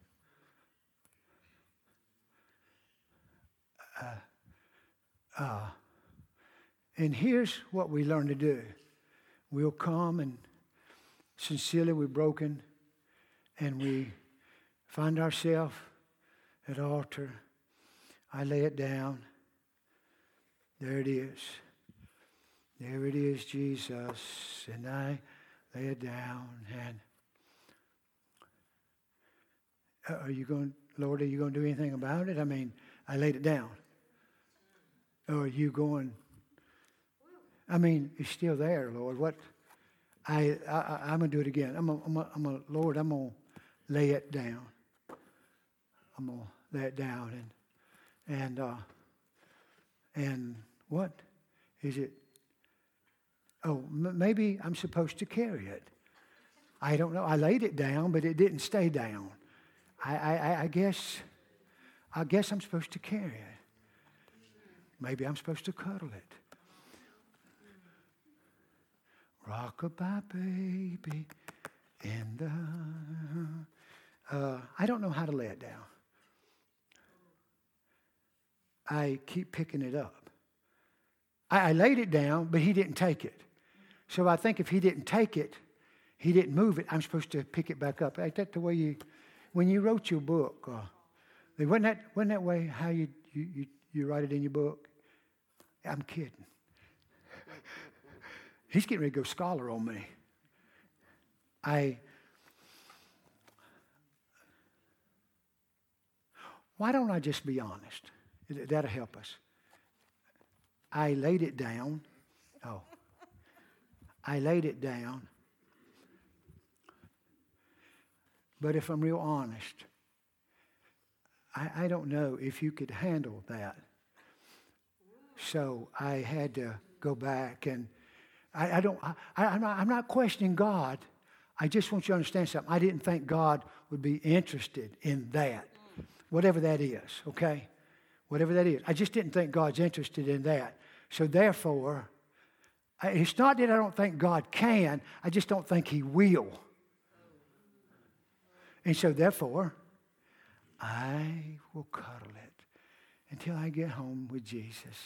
And here's what we learn to do. We'll come and sincerely we're broken and we find ourselves at the altar. I lay it down. There it is. There it is, Jesus. And I lay it down. And Lord, are you going to do anything about it? I mean, I laid it down. Or are you going, I mean, it's still there, Lord. What? I'm going to do it again. Lord, I'm going to lay it down. I'm going to lay it down. And what is it? Oh, maybe I'm supposed to carry it. I don't know. I laid it down, but it didn't stay down. I guess I'm supposed to carry it. Maybe I'm supposed to cuddle it. Rock-a-bye, baby, in the... I don't know how to lay it down. I keep picking it up. I laid it down, but he didn't take it. So I think if he didn't take it, he didn't move it, I'm supposed to pick it back up. Ain't that the way when you wrote your book, wasn't that way how you write it in your book? I'm kidding. He's getting ready to go scholar on me. Why don't I just be honest? That'll help us. I laid it down. I laid it down. But if I'm real honest, I don't know if you could handle that. So I had to go back and I'm not questioning God. I just want you to understand something. I didn't think God would be interested in that. Whatever that is, okay? Whatever that is. I just didn't think God's interested in that. So therefore, it's not that I don't think God can. I just don't think He will. And so therefore, I will cuddle it until I get home with Jesus.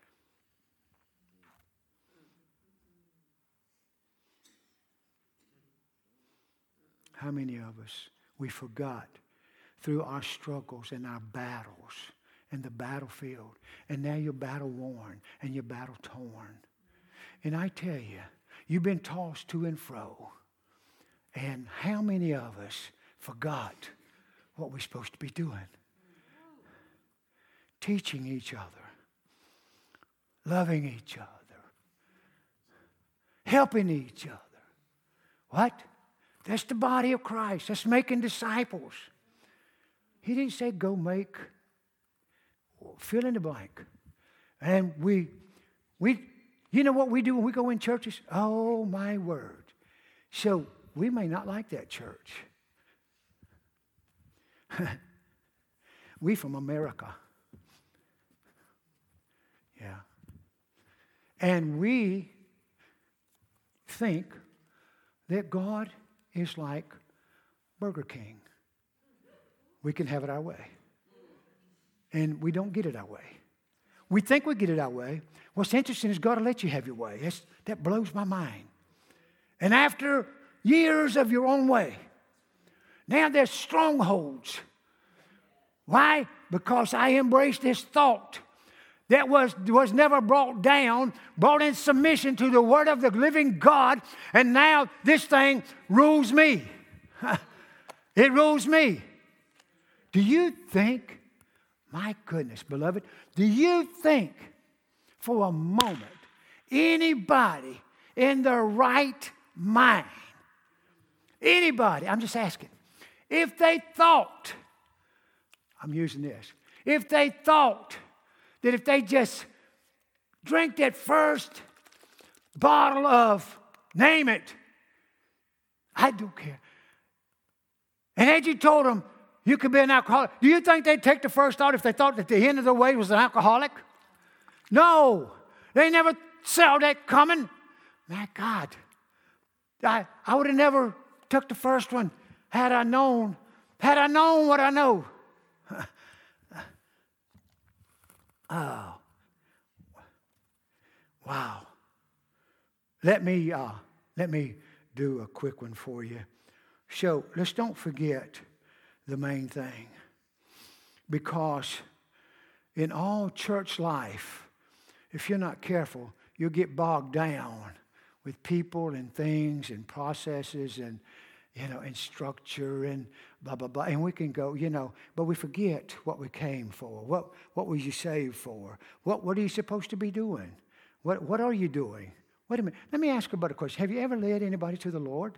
How many of us, we forgot through our struggles and our battles and the battlefield, and now you're battle worn and you're battle torn. And I tell you, you've been tossed to and fro. And how many of us forgot what we're supposed to be doing? Teaching each other, loving each other, helping each other. What? That's the body of Christ. That's making disciples. He didn't say go make, fill in the blank. And we you know what we do when we go in churches? Oh, my word. So we may not like that church. We from America. Yeah. And we think that God is like Burger King. We can have it our way. And we don't get it our way. We think we get it our way. What's interesting is God will let you have your way. That blows my mind. And after years of your own way, now there's strongholds. Why? Because I embraced this thought that was never brought down, brought in submission to the word of the living God, and now this thing rules me. It rules me. Do you think, my goodness, beloved, do you think for a moment anybody in their right mind, anybody, I'm just asking, if they thought, I'm using this, if they thought that if they just drink that first bottle of, name it, I don't care, and had you told them you could be an alcoholic, do you think they'd take the first thought if they thought that the end of the way was an alcoholic? No. They never saw that coming. My God. I would have never took the first one had I known what I know. Oh. Wow. Let me do a quick one for you. So let's don't forget the main thing. Because in all church life, if you're not careful, you'll get bogged down with people and things and processes and, and structure and blah, blah, blah. And we can go, but we forget what we came for. What was you saved for? What are you supposed to be doing? What are you doing? Wait a minute. Let me ask you about a question. Have you ever led anybody to the Lord?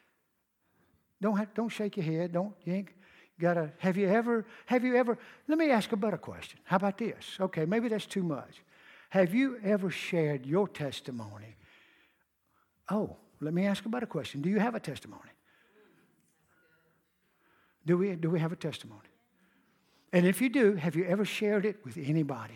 Don't shake your head. Have you ever, let me ask about a question. How about this? Okay, maybe that's too much. Have you ever shared your testimony? Oh, let me ask about a question. Do you have a testimony? Do we have a testimony? And if you do, have you ever shared it with anybody?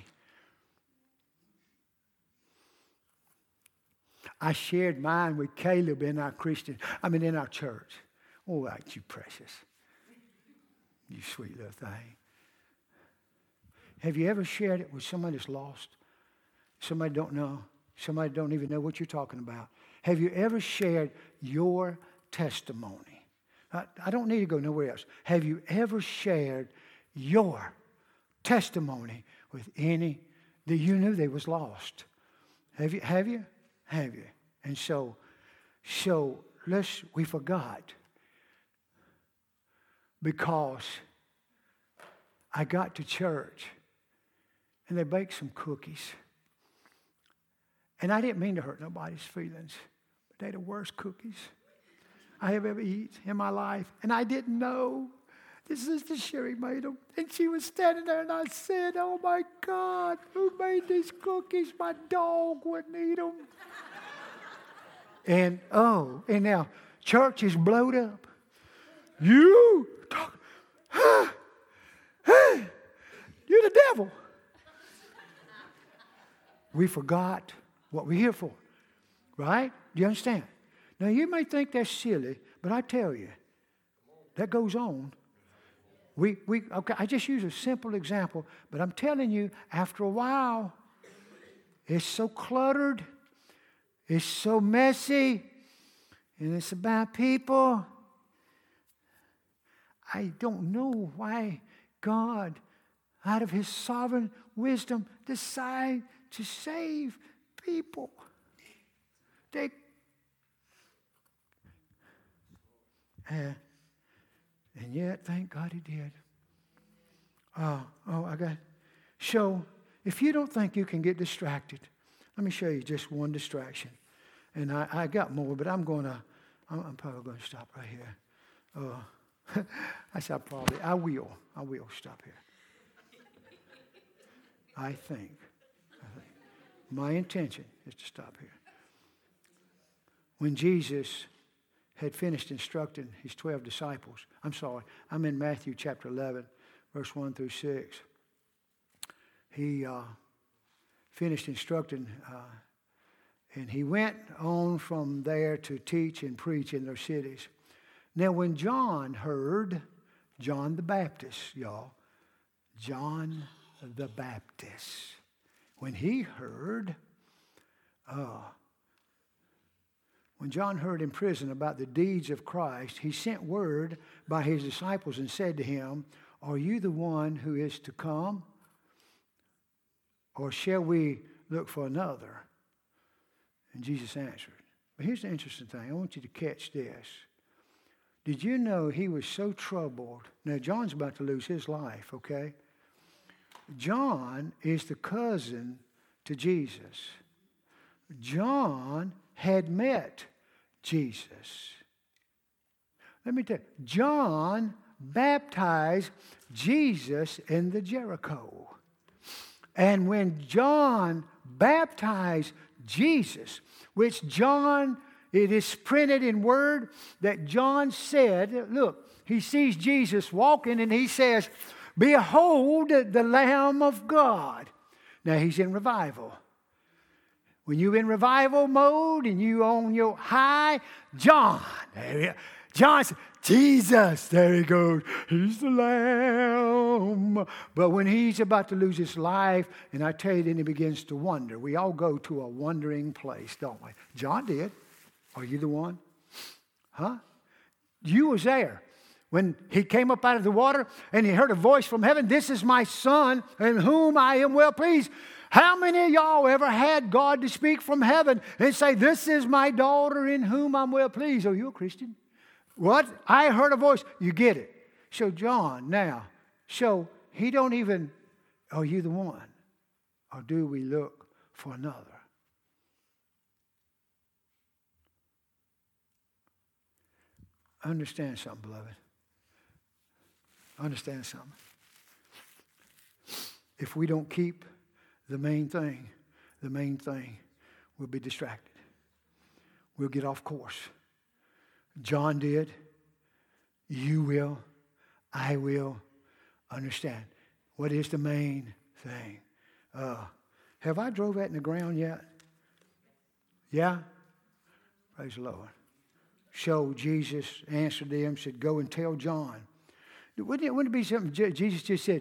I shared mine with Caleb in our church. Oh, aren't you precious? You sweet little thing. Have you ever shared it with somebody that's lost? Somebody don't know. Somebody don't even know what you're talking about. Have you ever shared your testimony? I don't need to go nowhere else. Have you ever shared your testimony with any that you knew they was lost? Have you? And so we forgot. Because I got to church and they baked some cookies. And I didn't mean to hurt nobody's feelings, but they're the worst cookies I have ever eaten in my life. And I didn't know. This is the Sherry made them. And she was standing there and I said, oh my God, who made these cookies? My dog wouldn't eat them. And now church is blowed up. You talk, you're the devil. We forgot what we're here for, right? Do you understand? Now you may think that's silly, but I tell you, that goes on. Okay, I just use a simple example, but I'm telling you, after a while, it's so cluttered, it's so messy, and it's about people. I don't know why God, out of His sovereign wisdom, decided to save people. And yet, thank God He did. So, if you don't think you can get distracted, let me show you just one distraction. And I got more, but I'm probably going to stop right here. I will stop here. I think. My intention is to stop here. When Jesus had finished instructing His 12 disciples, I'm in Matthew chapter 11, verse 1 through 6. He finished instructing, and He went on from there to teach and preach in their cities. Now, when John heard, John the Baptist, y'all, John the Baptist, when John heard in prison about the deeds of Christ, he sent word by his disciples and said to him, are you the one who is to come? Or shall we look for another? And Jesus answered. But here's the interesting thing. I want you to catch this. Did you know he was so troubled? Now, John's about to lose his life, okay? John is the cousin to Jesus. John had met Jesus. Let me tell you, John baptized Jesus in the Jericho. And when John baptized Jesus, which John, it is printed in word that John said, look, he sees Jesus walking and he says, behold the Lamb of God. Now he's in revival. When you're in revival mode and you on your high, John said, Jesus, there he goes. He's the Lamb. But when he's about to lose his life, and I tell you, then he begins to wonder. We all go to a wondering place, don't we? John did. Are you the one? Huh? You was there when he came up out of the water and he heard a voice from heaven. This is my son in whom I am well pleased. How many of y'all ever had God to speak from heaven and say, this is my daughter in whom I'm well pleased? Are you a Christian? What? I heard a voice. You get it. So John now, so he don't even, are you the one? Or do we look for another? Understand something, beloved. Understand something. If we don't keep the main thing, we'll be distracted. We'll get off course. John did. You will. I will. Understand. What is the main thing? Have I drove that in the ground yet? Yeah? Praise the Lord. So Jesus answered them, said, go and tell John. Wouldn't it be something Jesus just said,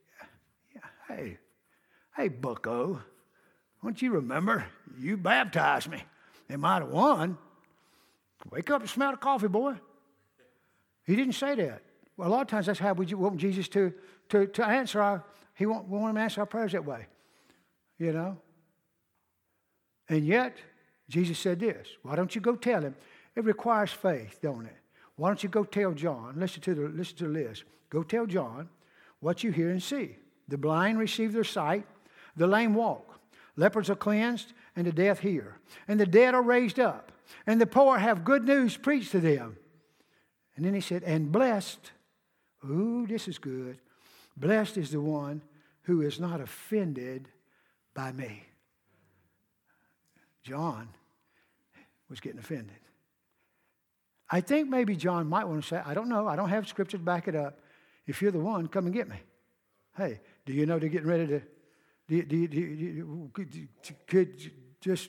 hey, bucko, don't you remember? You baptized me. They might have won. Wake up and smell the coffee, boy. He didn't say that. Well, a lot of times that's how we want Jesus to answer we want him to answer our prayers that way. You know? And yet, Jesus said this. Why don't you go tell him? It requires faith, don't it? Why don't you go tell John? Listen to the list. Go tell John what you hear and see. The blind receive their sight. The lame walk. Lepers are cleansed, and the deaf hear. And the dead are raised up. And the poor have good news preached to them. And then he said, and blessed, ooh, this is good. Blessed is the one who is not offended by me. John was getting offended. I think maybe John might want to say, I don't know. I don't have scripture to back it up. If you're the one, come and get me. Hey, do you know they're getting ready to, could you just,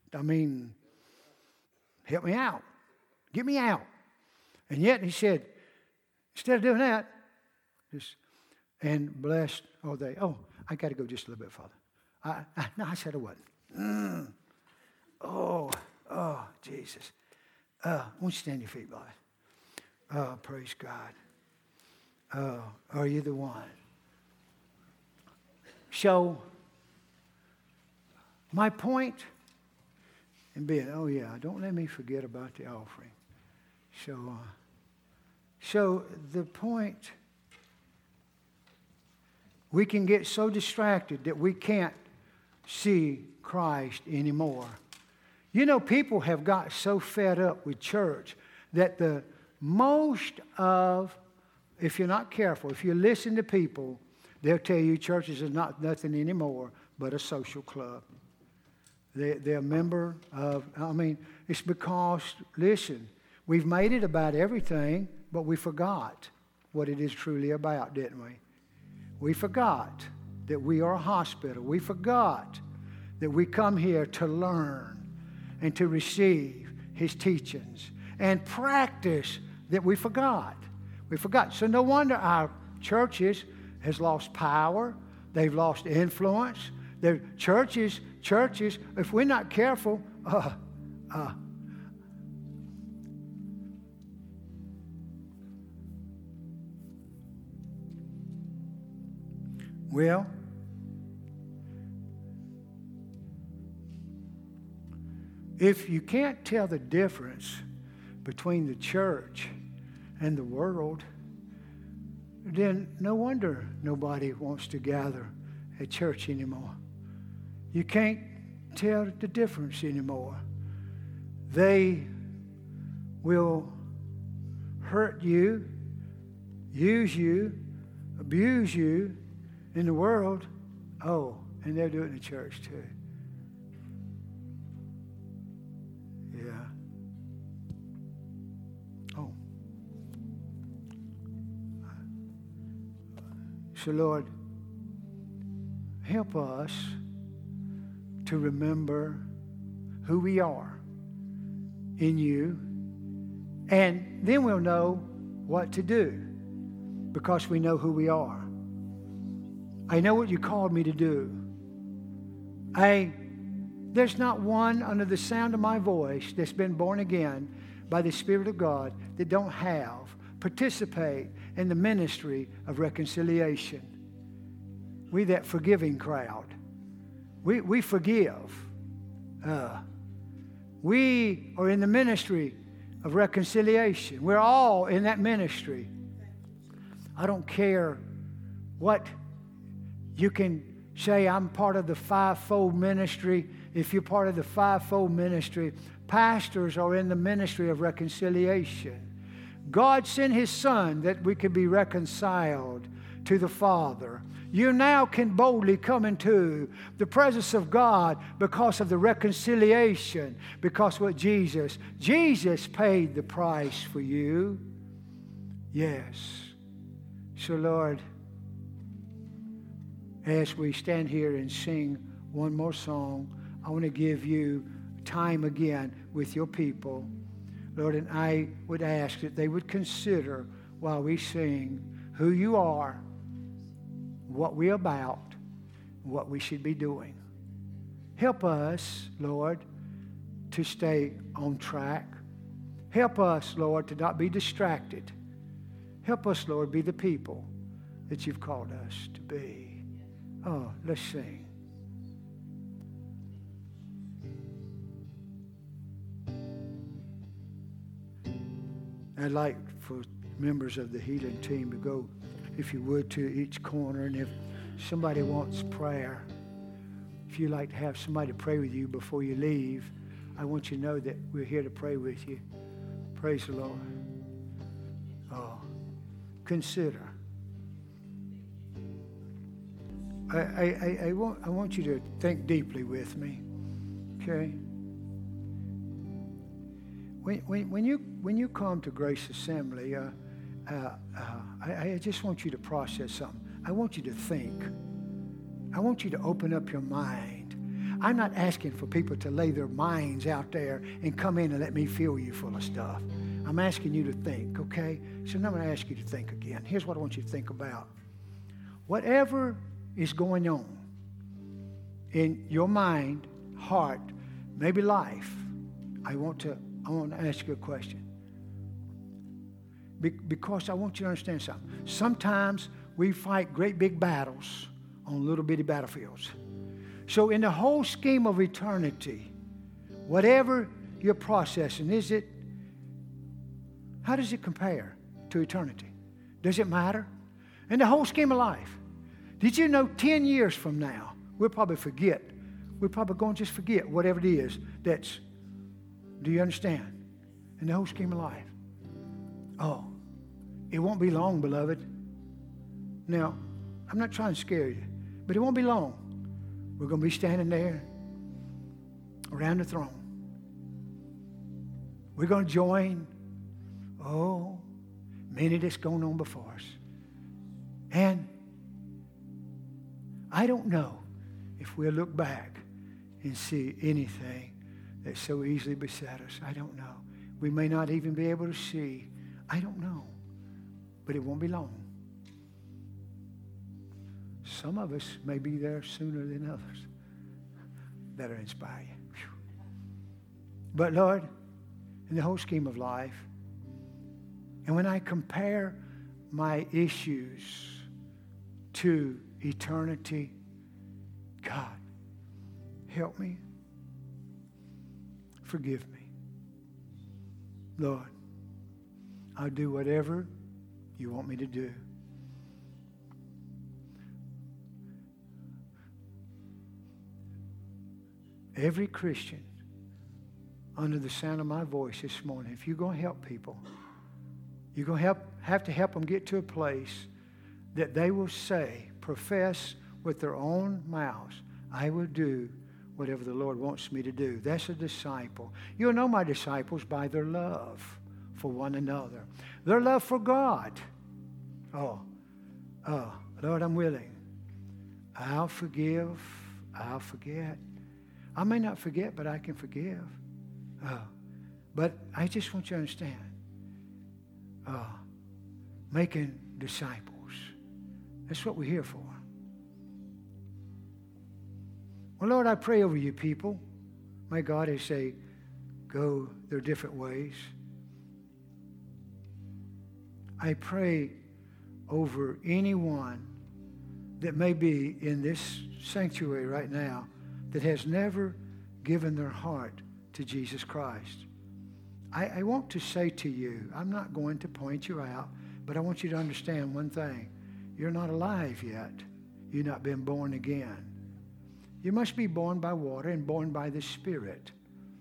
help me out. Get me out. And yet he said, instead of doing that, and blessed are they. Oh, I got to go just a little bit further. No, I said I wasn't. Oh, Jesus. Won't you stand your feet, beloved? Oh, praise God. Oh, are you the one? So, my point in being, don't let me forget about the offering. So the point, we can get so distracted that we can't see Christ anymore. You know, people have got so fed up with church that the most of, if you're not careful, if you listen to people, they'll tell you churches are not nothing anymore but a social club. They're a member of, it's because, listen, we've made it about everything, but we forgot what it is truly about, didn't we? We forgot that we are a hospital. We forgot that we come here to learn and to receive His teachings and practice that we forgot. We forgot. So no wonder our churches has lost power. They've lost influence. Their churches, if we're not careful, well, if you can't tell the difference between the church and the world, then no wonder nobody wants to gather at church anymore. You can't tell the difference anymore. they will hurt you, use you, abuse you in the world. Oh, and they'll do it in the church too. Yeah. Oh. So, Lord, help us to remember who we are in you, and then we'll know what to do because we know who we are. I know what you called me to do. There's not one under the sound of my voice that's been born again by the Spirit of God that don't participate in the ministry of reconciliation. We that forgiving crowd. We forgive. We are in the ministry of reconciliation. We're all in that ministry. I don't care what you can say. I'm part of the fivefold ministry. If you're part of the fivefold ministry, pastors are in the ministry of reconciliation. God sent His Son that we could be reconciled to the Father. You now can boldly come into the presence of God because of the reconciliation, because what Jesus paid the price for you. Yes. So, Lord, as we stand here and sing one more song, I want to give you time again with your people, Lord, and I would ask that they would consider while we sing who you are, what we're about, what we should be doing. Help us, Lord, to stay on track. Help us, Lord, to not be distracted. Help us, Lord, be the people that you've called us to be. Oh, let's sing. I'd like for members of the healing team to go, if you would, to each corner. And if somebody wants prayer, if you'd like to have somebody pray with you before you leave, I want you to know that we're here to pray with you. Praise the Lord. Oh, consider. I want you to think deeply with me, okay? When you come to Grace Assembly, I just want you to process something. I want you to think. I want you to open up your mind. I'm not asking for people to lay their minds out there and come in and let me fill you full of stuff. I'm asking you to think, okay? So now I'm going to ask you to think again. Here's what I want you to think about. Whatever is going on in your mind, heart, maybe life, I want to ask you a question. Because I want you to understand something. Sometimes we fight great big battles on little bitty battlefields. So in the whole scheme of eternity, whatever you're processing, how does it compare to eternity? Does it matter? In the whole scheme of life, did you know 10 years from now, we'll probably forget. We're probably going to just forget whatever it is that's, do you understand? In the whole scheme of life. Oh, it won't be long, beloved. Now, I'm not trying to scare you, but it won't be long. We're going to be standing there around the throne. We're going to join, many that's going on before us. And I don't know if we'll look back and see anything that so easily beset us. I don't know. We may not even be able to see. I don't know. But it won't be long. Some of us may be there sooner than others. That'll inspire you. Whew. But Lord, in the whole scheme of life, and when I compare my issues to eternity, God, help me. Forgive me. Lord, I'll do whatever you want me to do. Every Christian under the sound of my voice this morning, if you're going to help people, you're going to have to help them get to a place that they will say, profess with their own mouths, I will do whatever the Lord wants me to do. That's a disciple. You'll know my disciples by their love for one another, their love for God. Oh, Lord, I'm willing. I'll forgive. I'll forget. I may not forget, but I can forgive. But I just want you to understand, making disciples. That's what we're here for. Well, Lord, I pray over you people. My God, as they go their different ways. I pray over anyone that may be in this sanctuary right now that has never given their heart to Jesus Christ. I want to say to you, I'm not going to point you out, but I want you to understand one thing. You're not alive yet. You've not been born again. You must be born by water and born by the Spirit.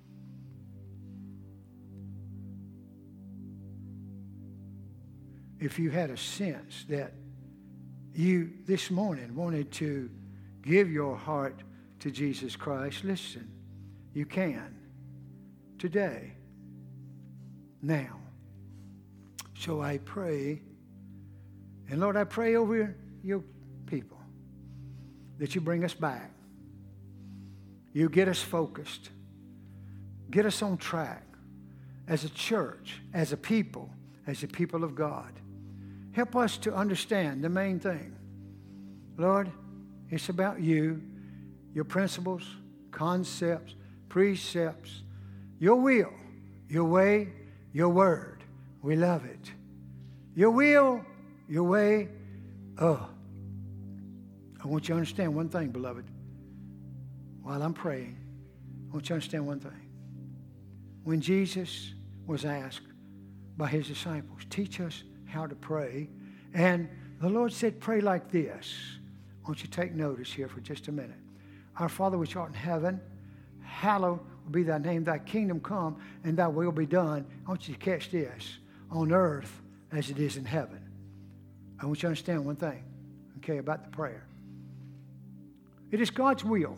If you had a sense that you this morning wanted to give your heart to Jesus Christ, listen, you can today, now. So I pray, and Lord, I pray over your people that you bring us back. You get us focused. Get us on track as a church, as a people of God. Help us to understand the main thing. Lord, it's about you, your principles, concepts, precepts, your will, your way, your word. We love it. Your will, your way. I want you to understand one thing, beloved. While I'm praying, I want you to understand one thing. When Jesus was asked by his disciples, teach us how to pray, and the Lord said, pray like this. I want you to take notice here for just a minute. Our Father which art in heaven, hallowed be thy name, thy kingdom come, and thy will be done. I want you to catch this, on earth as it is in heaven. I want you to understand one thing, okay, about the prayer. It is God's will.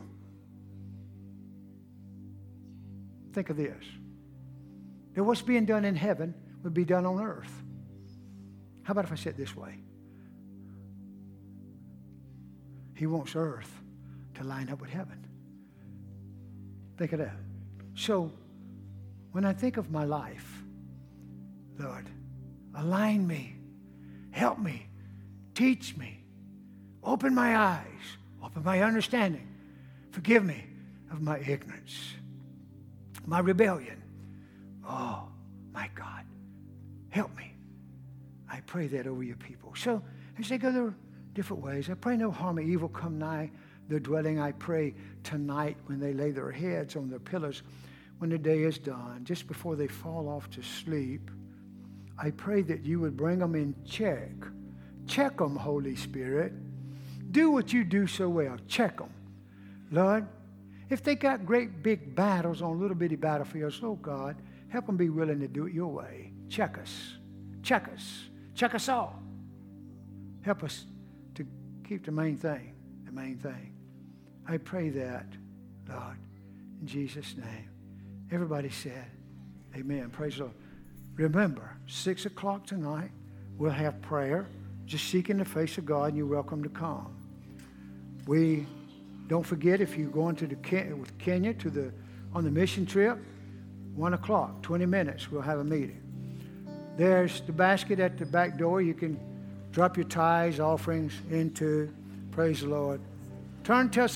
Think of this. That what's being done in heaven would be done on earth. How about if I say it this way? He wants earth to line up with heaven. Think of that. So, when I think of my life, Lord, align me, help me, teach me, open my eyes, open my understanding, forgive me of my ignorance, my rebellion. Oh, my God, help me. I pray that over your people. So, as they go their different ways, I pray no harm or evil come nigh their dwelling. I pray tonight when they lay their heads on their pillows, when the day is done, just before they fall off to sleep, I pray that you would bring them in check. Check them, Holy Spirit. Do what you do so well. Check them. Lord, if they got great big battles on little bitty battlefields, oh God, help them be willing to do it your way. Check us. Check us. Check us all. Help us to keep the main thing, the main thing. I pray that, Lord, in Jesus' name. Everybody said, amen. Praise the Lord. Remember, 6 o'clock tonight, we'll have prayer, just seeking the face of God, and you're welcome to come. Don't forget, if you're going to with Kenya on the mission trip, 1 o'clock, 20 minutes, we'll have a meeting. There's the basket at the back door. You can drop your tithes, offerings into. Praise the Lord. Turn to